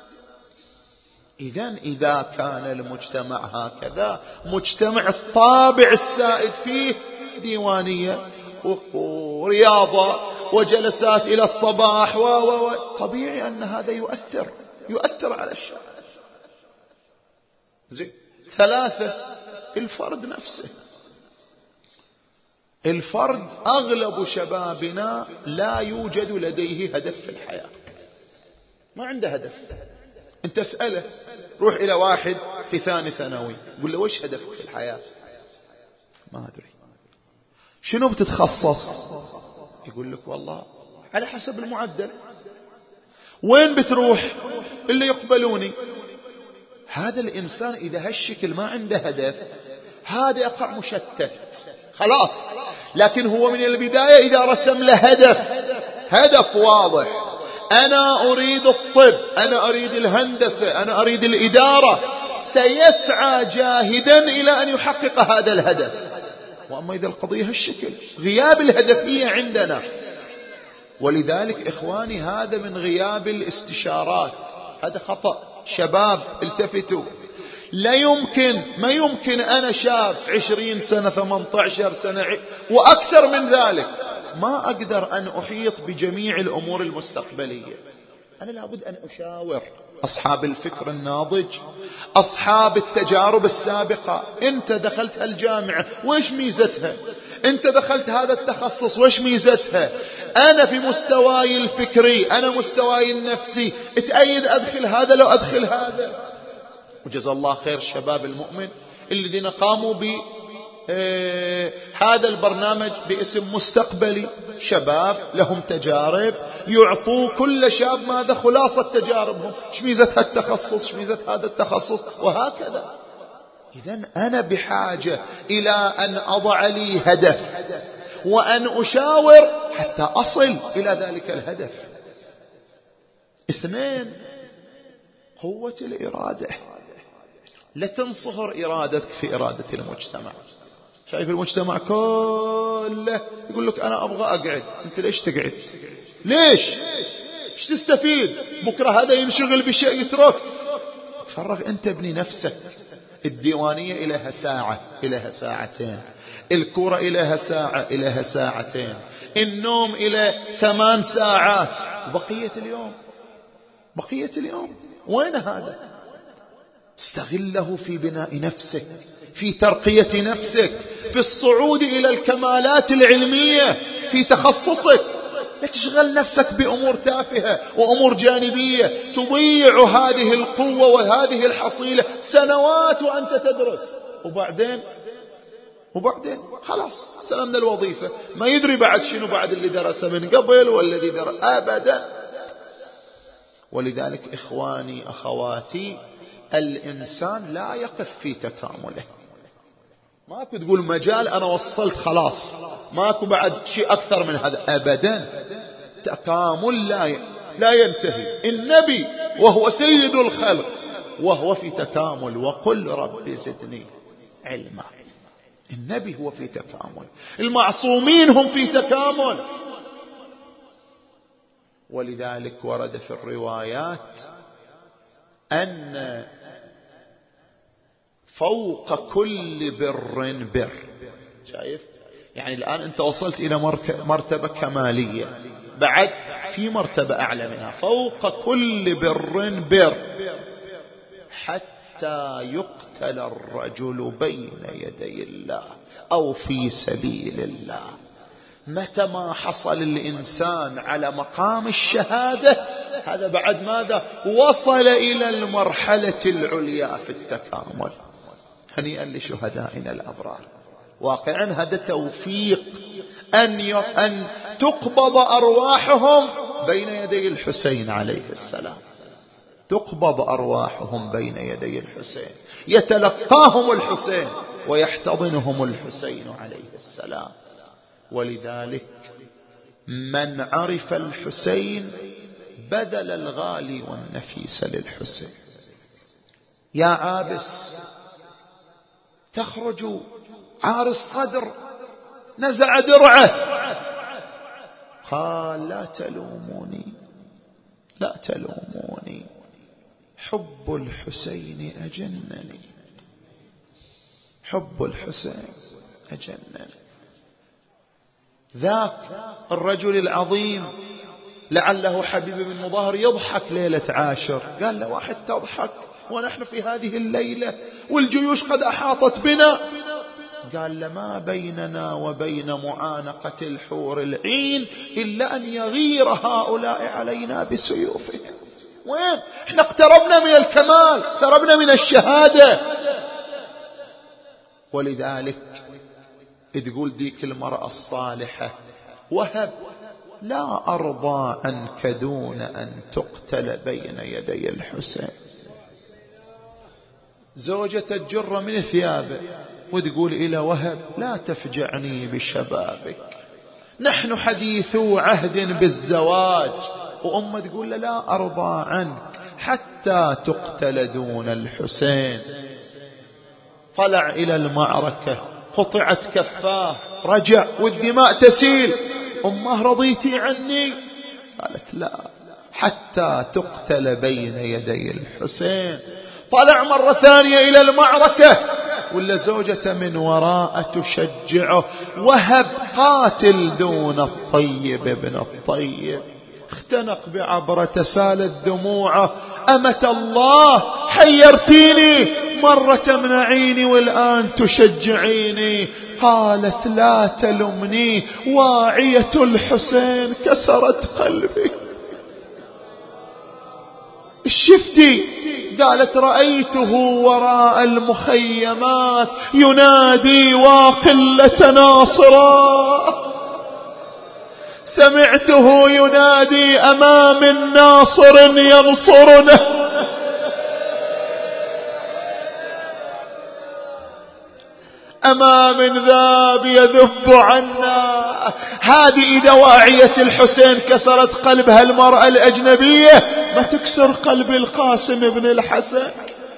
إذا كان المجتمع هكذا، مجتمع الطابع السائد فيه ديوانية ورياضة وجلسات إلى الصباح طبيعي أن هذا يؤثر على الشعب. زين. 3 الفرد نفسه. الفرد أغلب شبابنا لا يوجد لديه هدف في الحياة، ما عنده هدف. انت اسأله، روح إلى واحد في ثاني ثانوي قل له وش هدفك في الحياة؟ ما أدري. شنو بتتخصص؟ يقول لك والله على حسب المعدل. وين بتروح؟ اللي يقبلوني. هذا الإنسان إذا هالشكل ما عنده هدف، هذا يقع مشتت خلاص. لكن هو من البداية إذا رسم له هدف واضح، أنا أريد الطب، أنا أريد الهندسة، أنا أريد الإدارة، سيسعى جاهدا إلى أن يحقق هذا الهدف. وأما إذا القضية هالشكل، غياب الهدفية عندنا. ولذلك إخواني هذا من غياب الاستشارات، هذا خطأ. شباب التفتوا، ما يمكن أنا شاب 20 سنة 18 سنة وأكثر من ذلك ما أقدر أن أحيط بجميع الأمور المستقبلية. أنا لابد أن أشاور أصحاب الفكر الناضج، أصحاب التجارب السابقة. أنت دخلت هالجامعة وإيش ميزتها؟ أنت دخلت هذا التخصص وإيش ميزتها؟ أنا في مستواي الفكري، أنا مستواي النفسي، اتأيد أدخل هذا لو أدخل هذا. وجزا الله خير الشباب المؤمن الذين قاموا هذا البرنامج باسم مستقبلي. شباب لهم تجارب، يعطوا كل شاب ماذا خلاصة تجاربهم، ايش ميزة هالتخصص، ايش ميزة هذا التخصص، وهكذا. إذن أنا بحاجة إلى أن أضع لي هدف وأن أشاور حتى أصل إلى ذلك الهدف. 2 قوة الإرادة. لا تنصهر إرادتك في إرادة المجتمع. شايف المجتمع كله يقول لك أنا أبغى أقعد، أنت ليش تقعد؟ ليش؟ ايش تستفيد؟ بكرة هذا ينشغل بشيء يترك. تفرغ أنت ابني نفسك. الديوانية إليها ساعة إليها ساعتين، الكرة إليها ساعة إليها ساعتين، النوم إلى 8 ساعات، بقية اليوم وين هذا؟ استغله في بناء نفسك، في ترقية نفسك، في الصعود إلى الكمالات العلمية في تخصصك. لا تشغل نفسك بأمور تافهة وأمور جانبية تضيع هذه القوة وهذه الحصيلة سنوات وأنت تدرس، وبعدين خلاص سلمنا الوظيفة، ما يدري بعد شنو بعد اللي درس من قبل والذي درس أبدا. ولذلك إخواني أخواتي، الإنسان لا يقف في تكامله. ماكو تقول مجال أنا وصلت خلاص، ماكو بعد شيء أكثر من هذا أبدا. تكامل لا ينتهي. النبي وهو سيد الخلق وهو في تكامل، وقل رب زدني علما. النبي هو في تكامل، المعصومين هم في تكامل. ولذلك ورد في الروايات أن فوق كل بر. شايف؟ يعني الآن أنت وصلت إلى مرتبة كمالية، بعد في مرتبة أعلى منها. فوق كل بر حتى يقتل الرجل بين يدي الله أو في سبيل الله. متى ما حصل الإنسان على مقام الشهادة، هذا بعد ماذا؟ وصل إلى المرحلة العليا في التكامل. هنيئا لشهدائنا الأبرار. واقعا هذا توفيق أن تقبض أرواحهم بين يدي الحسين عليه السلام. تقبض أرواحهم بين يدي الحسين، يتلقاهم الحسين ويحتضنهم الحسين عليه السلام. ولذلك من عرف الحسين بذل الغالي والنفيس للحسين. يا عابس تخرج عار الصدر، نزع درعه، قال لا تلوموني، حب الحسين أجنني، حب الحسين أجنني. ذاك الرجل العظيم لعله حبيب بن مظاهر يضحك ليلة عاشر، قال له واحد تضحك ونحن في هذه الليلة والجيوش قد أحاطت بنا؟ قال له ما بيننا وبين معانقة الحور العين إلا أن يغير هؤلاء علينا بسيوفهم. وين؟ احنا اقتربنا من الكمال، اقتربنا من الشهادة. ولذلك تقول ديك المرأة الصالحة: وهب لا أرضى عنك دون أن تقتل بين يدي الحسين. زوجة الجرة من ثيابه وتقول إلى وهب: لا تفجعني بشبابك، نحن حديثو عهد بالزواج. وأمه تقول له: لا أرضى عنك حتى تقتل دون الحسين. طلع إلى المعركة، قطعت كفاه، رجع والدماء تسيل. أمه: رضيتي عني؟ قالت: لا، حتى تقتل بين يدي الحسين. طلع مرة ثانية إلى المعركة، ولا زوجته من وراء تشجعه: وهب قاتل دون الطيب ابن الطيب. اختنق بعبرة، سالت دموعه: أمة الله حيرتيني، مرة من عيني والآن تشجعيني. قالت: لا تلمني، واعية الحسين كسرت قلبي. الشفتي؟ قالت: رأيته وراء المخيمات ينادي: وقلة ناصرا. سمعته ينادي: أما من ناصر ينصرنا. أما من ذاب يذب عنا. هذه دواعية الحسين كسرت قلبها المرأة الأجنبية، ما تكسر قلب القاسم بن الحسن.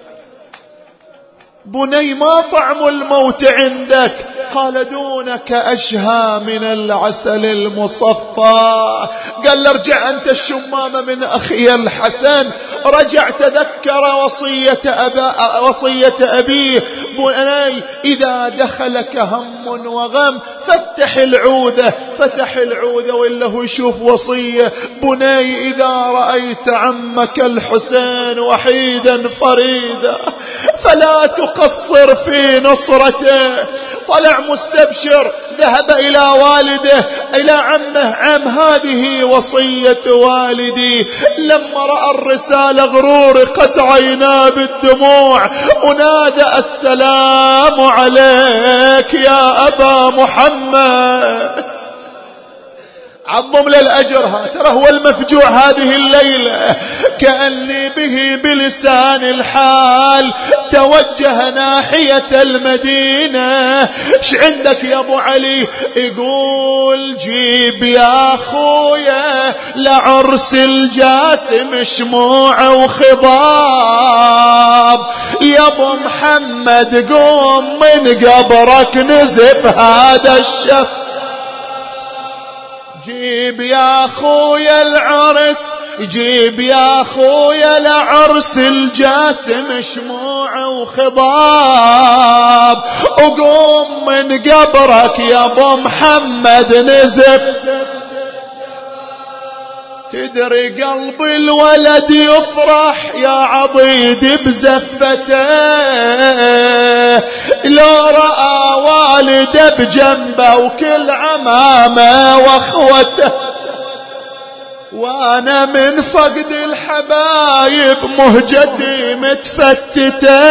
بني ما طعم الموت عندك؟ قال: دونك أشهى من العسل المصفى. قال: ارجع أنت الشمامة من أخي الحسن. رجع تذكر وصية أبيه: بني إذا دخلك هم وغم فافتح العودة. فتح العودة وله يشوف وصية: بني إذا رأيت عمك الحسين وحيدا فريدا فلا تقصر في نصرته. طلع مستبشر، ذهب إلى والده، إلى عمه: عم، هذه وصية والدي. لما رأى الرسالة غرورقت عيناه بالدموع، ونادى: السلام عليك يا أبا محمد. عظم للأجر، ترى هو المفجوع هذه الليلة. كأني به بلسان الحال توجه ناحية المدينة. ايش عندك يا ابو علي؟ يقول: جيب يا اخويا لعرس الجاسم شموع وخضاب. يا ابو محمد قوم من قبرك نزف هذا الشف. جيب يا اخويا العرس، جيب يا اخويا لعرس الجاسم شموع وخضاب. وقوم من قبرك يا ابو محمد نزف. تدري قلب الولد يفرح يا عضيد بزفته، لو رأى والده بجنبه وكل عمامه واخوته. وانا من فقد الحبايب مهجتي متفتته.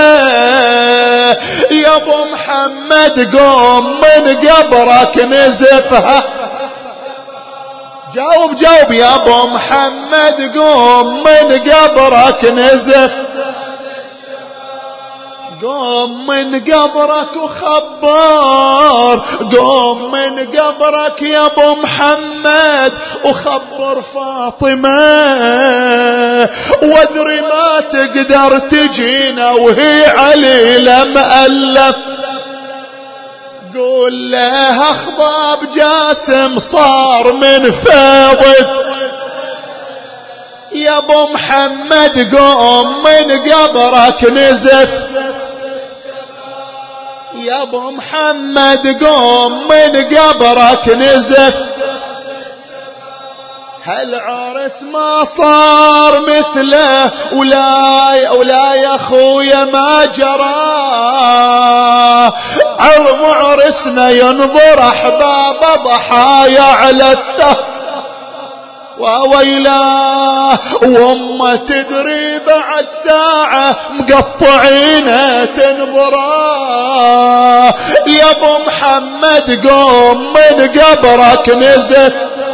يا ابو محمد قوم من قبرك نزفها. جاوب يا ابو محمد قوم من قبرك نزف. قوم من قبرك وخبر، قوم من قبرك يا ابو محمد وخبر فاطمة. وادري ما تقدر تجينا وهي عليلة مألف. قول له اخضاب جاسم صار من فاضل. يا ابو محمد قوم من قبرك نزف. يا ابو محمد قوم من قبرك نزف. هالعرس ما صار مثله ولا يا خويا ما جرى. عظم عرسنا ينظر أحباب ضحايا على الثهر وويلاه، وما تدري بعد ساعة مقطعين تنظراه. يا ابو محمد قوم من قبرك نزف،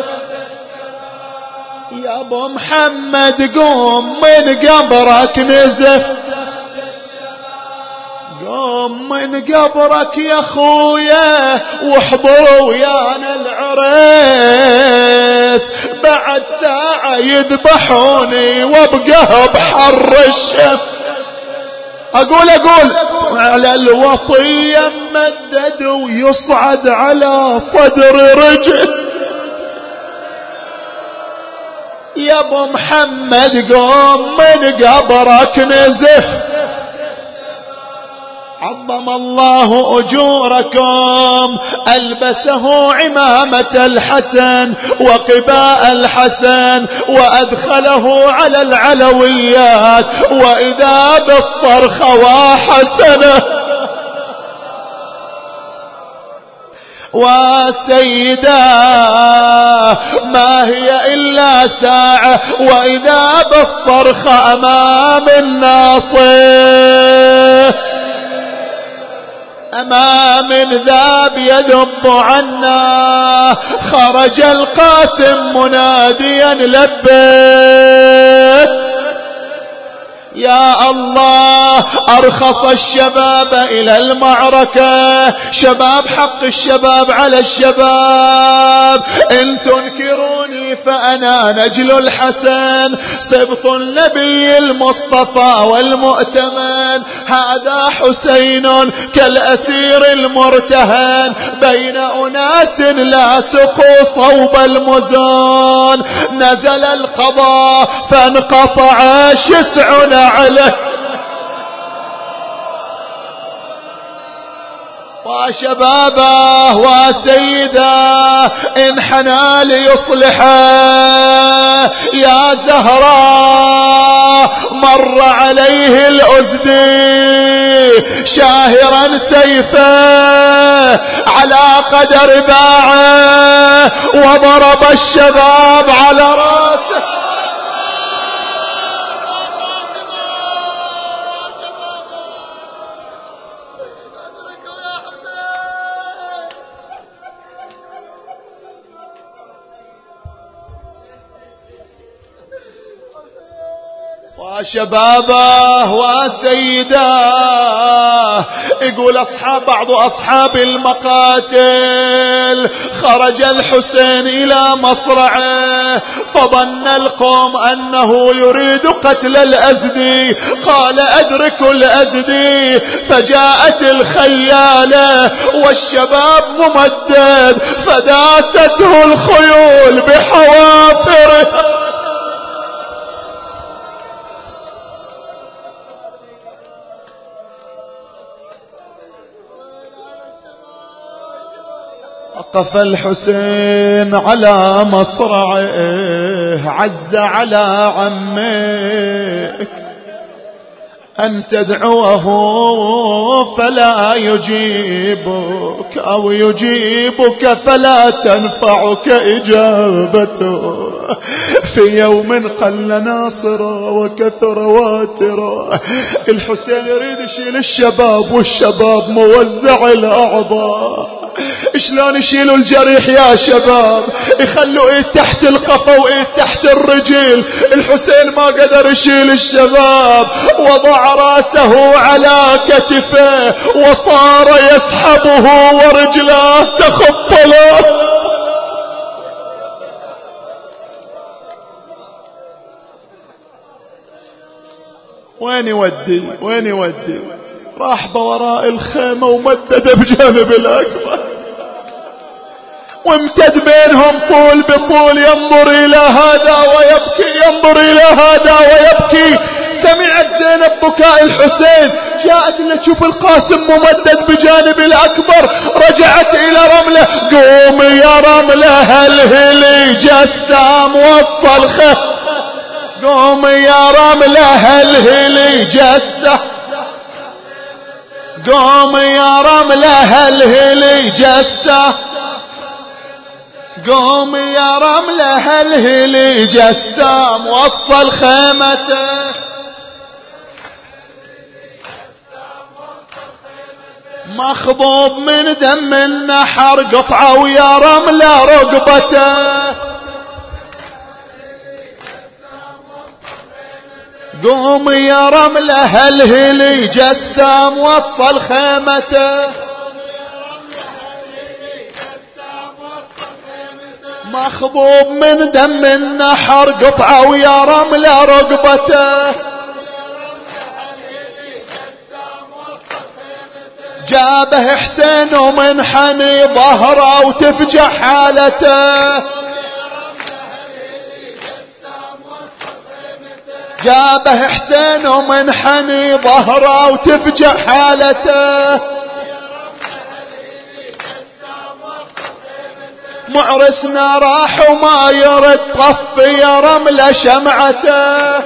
يا ابو محمد قوم من قبرك نزف، قوم من قبرك يا خويا واحضروا ويانا العريس. بعد ساعة يذبحوني وابقى بحر الشف. اقول على الوطية مدد ويصعد على صدر رجس. يا ابو محمد قوم من قبرك نزف. عظم الله أجوركم. ألبسه عمامة الحسن وقباء الحسن وأدخله على العلويات، وإذا بالصرخة وحسنه وسيداه ما هي إلا ساعة، وإذا بالصرخة أمام الناصر أمام ذاب يذب عنا. خرج القاسم مناديا لبيه. يا الله أرخص الشباب إلى المعركة، شباب حق الشباب على الشباب. إن تنكروني فأنا نجل الحسن سبط النبي المصطفى والمؤتمن. هذا حسين كالأسير المرتهن بين أناس لاصقوا صوب المزون. نزل القضاء فانقطع شسعنا عليه، وشبابه وسيده انحنى ليصلحه. يا زهراء مر عليه الأزدي شاهرا سيفه على قدر باعه، وضرب الشباب على راسه. وشبابه وسيداه. يقول بعض أصحاب المقاتل خرج الحسين إلى مصرعه فظن القوم أنه يريد قتل الأزدي. قال أدركوا الأزدي، فجاءت الخيالة والشباب ممدد فداسته الخيول بحوافره. وقف الحسين على مصرعه عز على عمك أن تدعوه فلا يجيبك، أو يجيبك فلا تنفعك إجابته. في يوم قل ناصرا وكثر واترا. الحسين يريد يشيل الشباب والشباب موزع الأعضاء. شلون يشيلوا الجريح يا شباب؟ يخلوا ايد تحت القفا وايد تحت الرجل. الحسين ما قدر يشيل الشباب، وضع راسه على كتفه وصار يسحبه ورجلاه تخطلا. وين يودي؟ راح بوراء الخيمة ومدد بجانب الأكبر، وامتد بينهم طول بطول، ينظر إلى هذا ويبكي، ينظر إلى هذا ويبكي. سمعت زينب بكاء الحسين، جاءت لتشوف القاسم ممدد بجانب الأكبر، رجعت إلى رملة، قوم يا رملة هلهلي جسام وصل قوم يا رملة هلهلي جسام، قوم يا رملة هلهلي جسام، قوم يا رملة هلهلي جسام وصل خيمته. مخضوب من دم النحر قطعوا يا رملة رقبته، قوم يا رملة هلهلي جسام وصل خيمته. مخضوب من دم النحر قطعوا يا رملة رقبته، جابه حسين ومنحني ظهره وتفجع حالته، جابه حسين ومنحني ظهره وتفجع حالته. معرسنا راح وما يرد طفي يا رملة شمعته،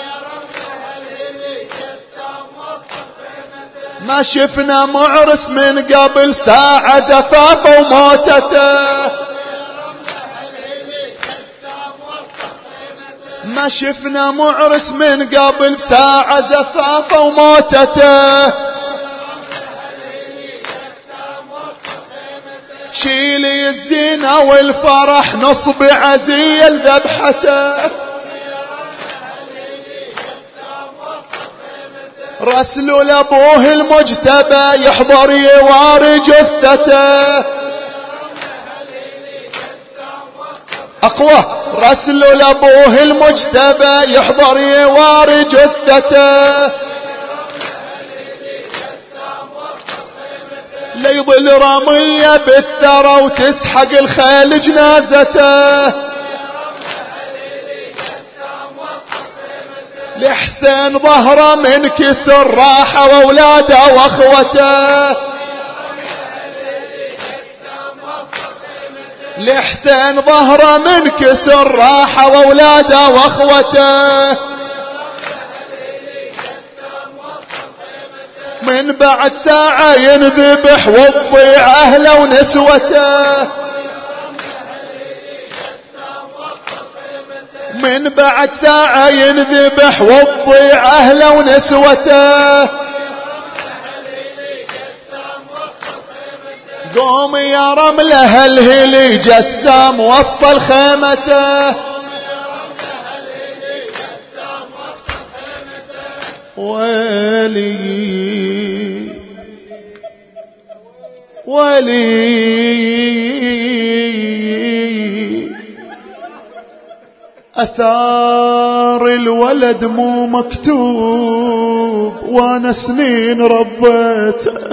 ما شفنا معرس من قبل ساعة زفافه وموتته، ما شفنا معرس من قبل ساعة زفافه وموتته. شيلي الزينة والفرح نصب عزي لذبحته، رسلوا لابوه المجتبى يحضر يواري جثته، اقوى رسلوا لابوه المجتبى يحضر يواري جثته، ليضل رمية بالثرى وتسحق الخيل جنازته، لحسين ظهره من كسر راحة واولاده واخوته، لحسين ظهره من كسر راحة واولاده واخوته. من بعد ساعة ينذبح وتضيع أهله ونسوته، من بعد ساعة ينذبح وتضيع أهله ونسوته. قوم يا رملة هلهلي جسام وصل خيمته، ولي أثار الولد مو مكتوب وانا سنين ربيته،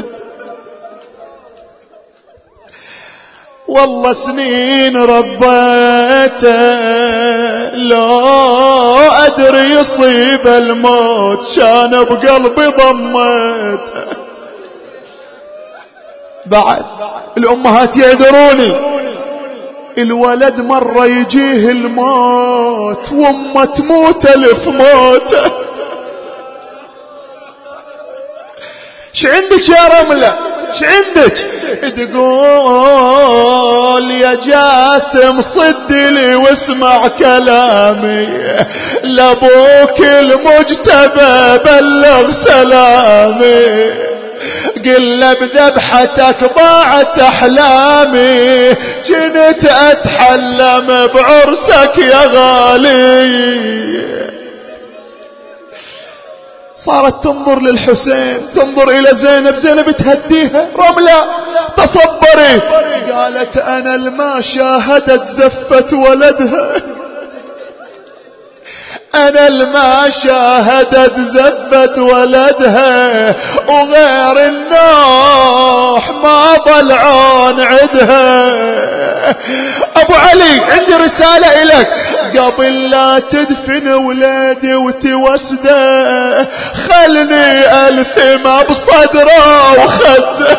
والله سنين ربيته، لو أدري يصيب الموت شان بقلبي ضميته. بعد الأمهات يعذروني، الولد مرة يجيه الموت وامه تموت ألف موته. ش عندك يا رملة؟ ش عندك؟ تقول يا جاسم صد لي واسمع كلامي، لابوك المجتبى بلغ سلامي، قل له بذبحتك ضاعت احلامي، جنت اتحلم بعرسك يا غالي. صارت تنظر للحسين، تنظر إلى زينب، زينب تهديها، رملة تصبري، قالت أنا الما شاهدت زفة ولدها، أنا الما شاهدت زفة ولدها، وغير النوح ما ضلعون عدها. أبو علي عندي رسالة إليك، قبل لا تدفن ولادي وتوسده خلني ألثمه بصدره وخده.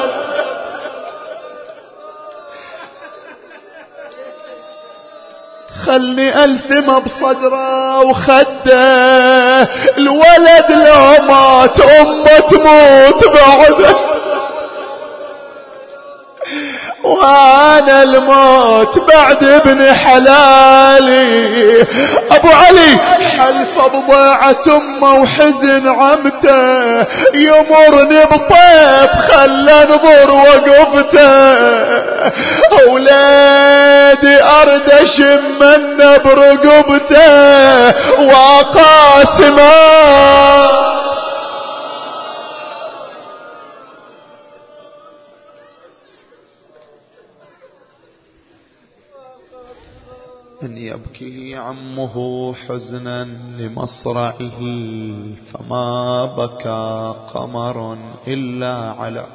خلني ألثمه بصدره وخده. الولد لو مات أمه تموت بعده، وانا الموت بعد ابن حلالي. ابو علي حلف بضاعة امه وحزن عمته، يمرني بطيف خلى انظر وقفته. اولادي ارد اشمن برقبته وقاسمه. أن يبكي عمه حزنا لمصرعه، فما بكى قمر إلا على.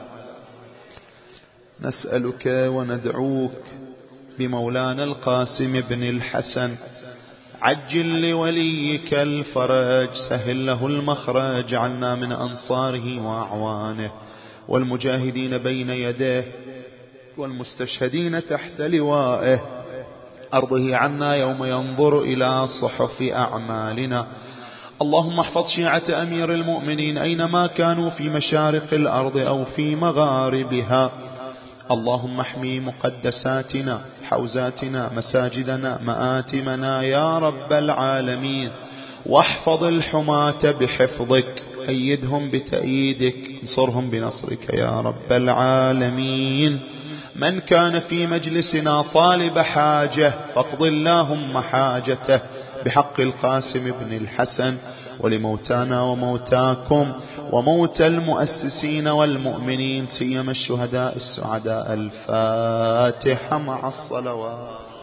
نسألك وندعوك بمولانا القاسم بن الحسن، عجل لوليك الفرج، سهل له المخرج، جعلنا من أنصاره وأعوانه والمجاهدين بين يديه والمستشهدين تحت لوائه. أرضه عنا يوم ينظر إلى صحف أعمالنا. اللهم احفظ شيعة أمير المؤمنين أينما كانوا في مشارق الأرض أو في مغاربها. اللهم احمي مقدساتنا، حوزاتنا، مساجدنا، مآتمنا يا رب العالمين، واحفظ الحماة بحفظك، أيدهم بتأييدك، انصرهم بنصرك يا رب العالمين. من كان في مجلسنا طالب حاجة فاقض اللهم حاجته بحق القاسم بن الحسن، ولموتانا وموتاكم وموتى المؤسسين والمؤمنين سيما الشهداء السعداء. الفاتحة مع الصلوات.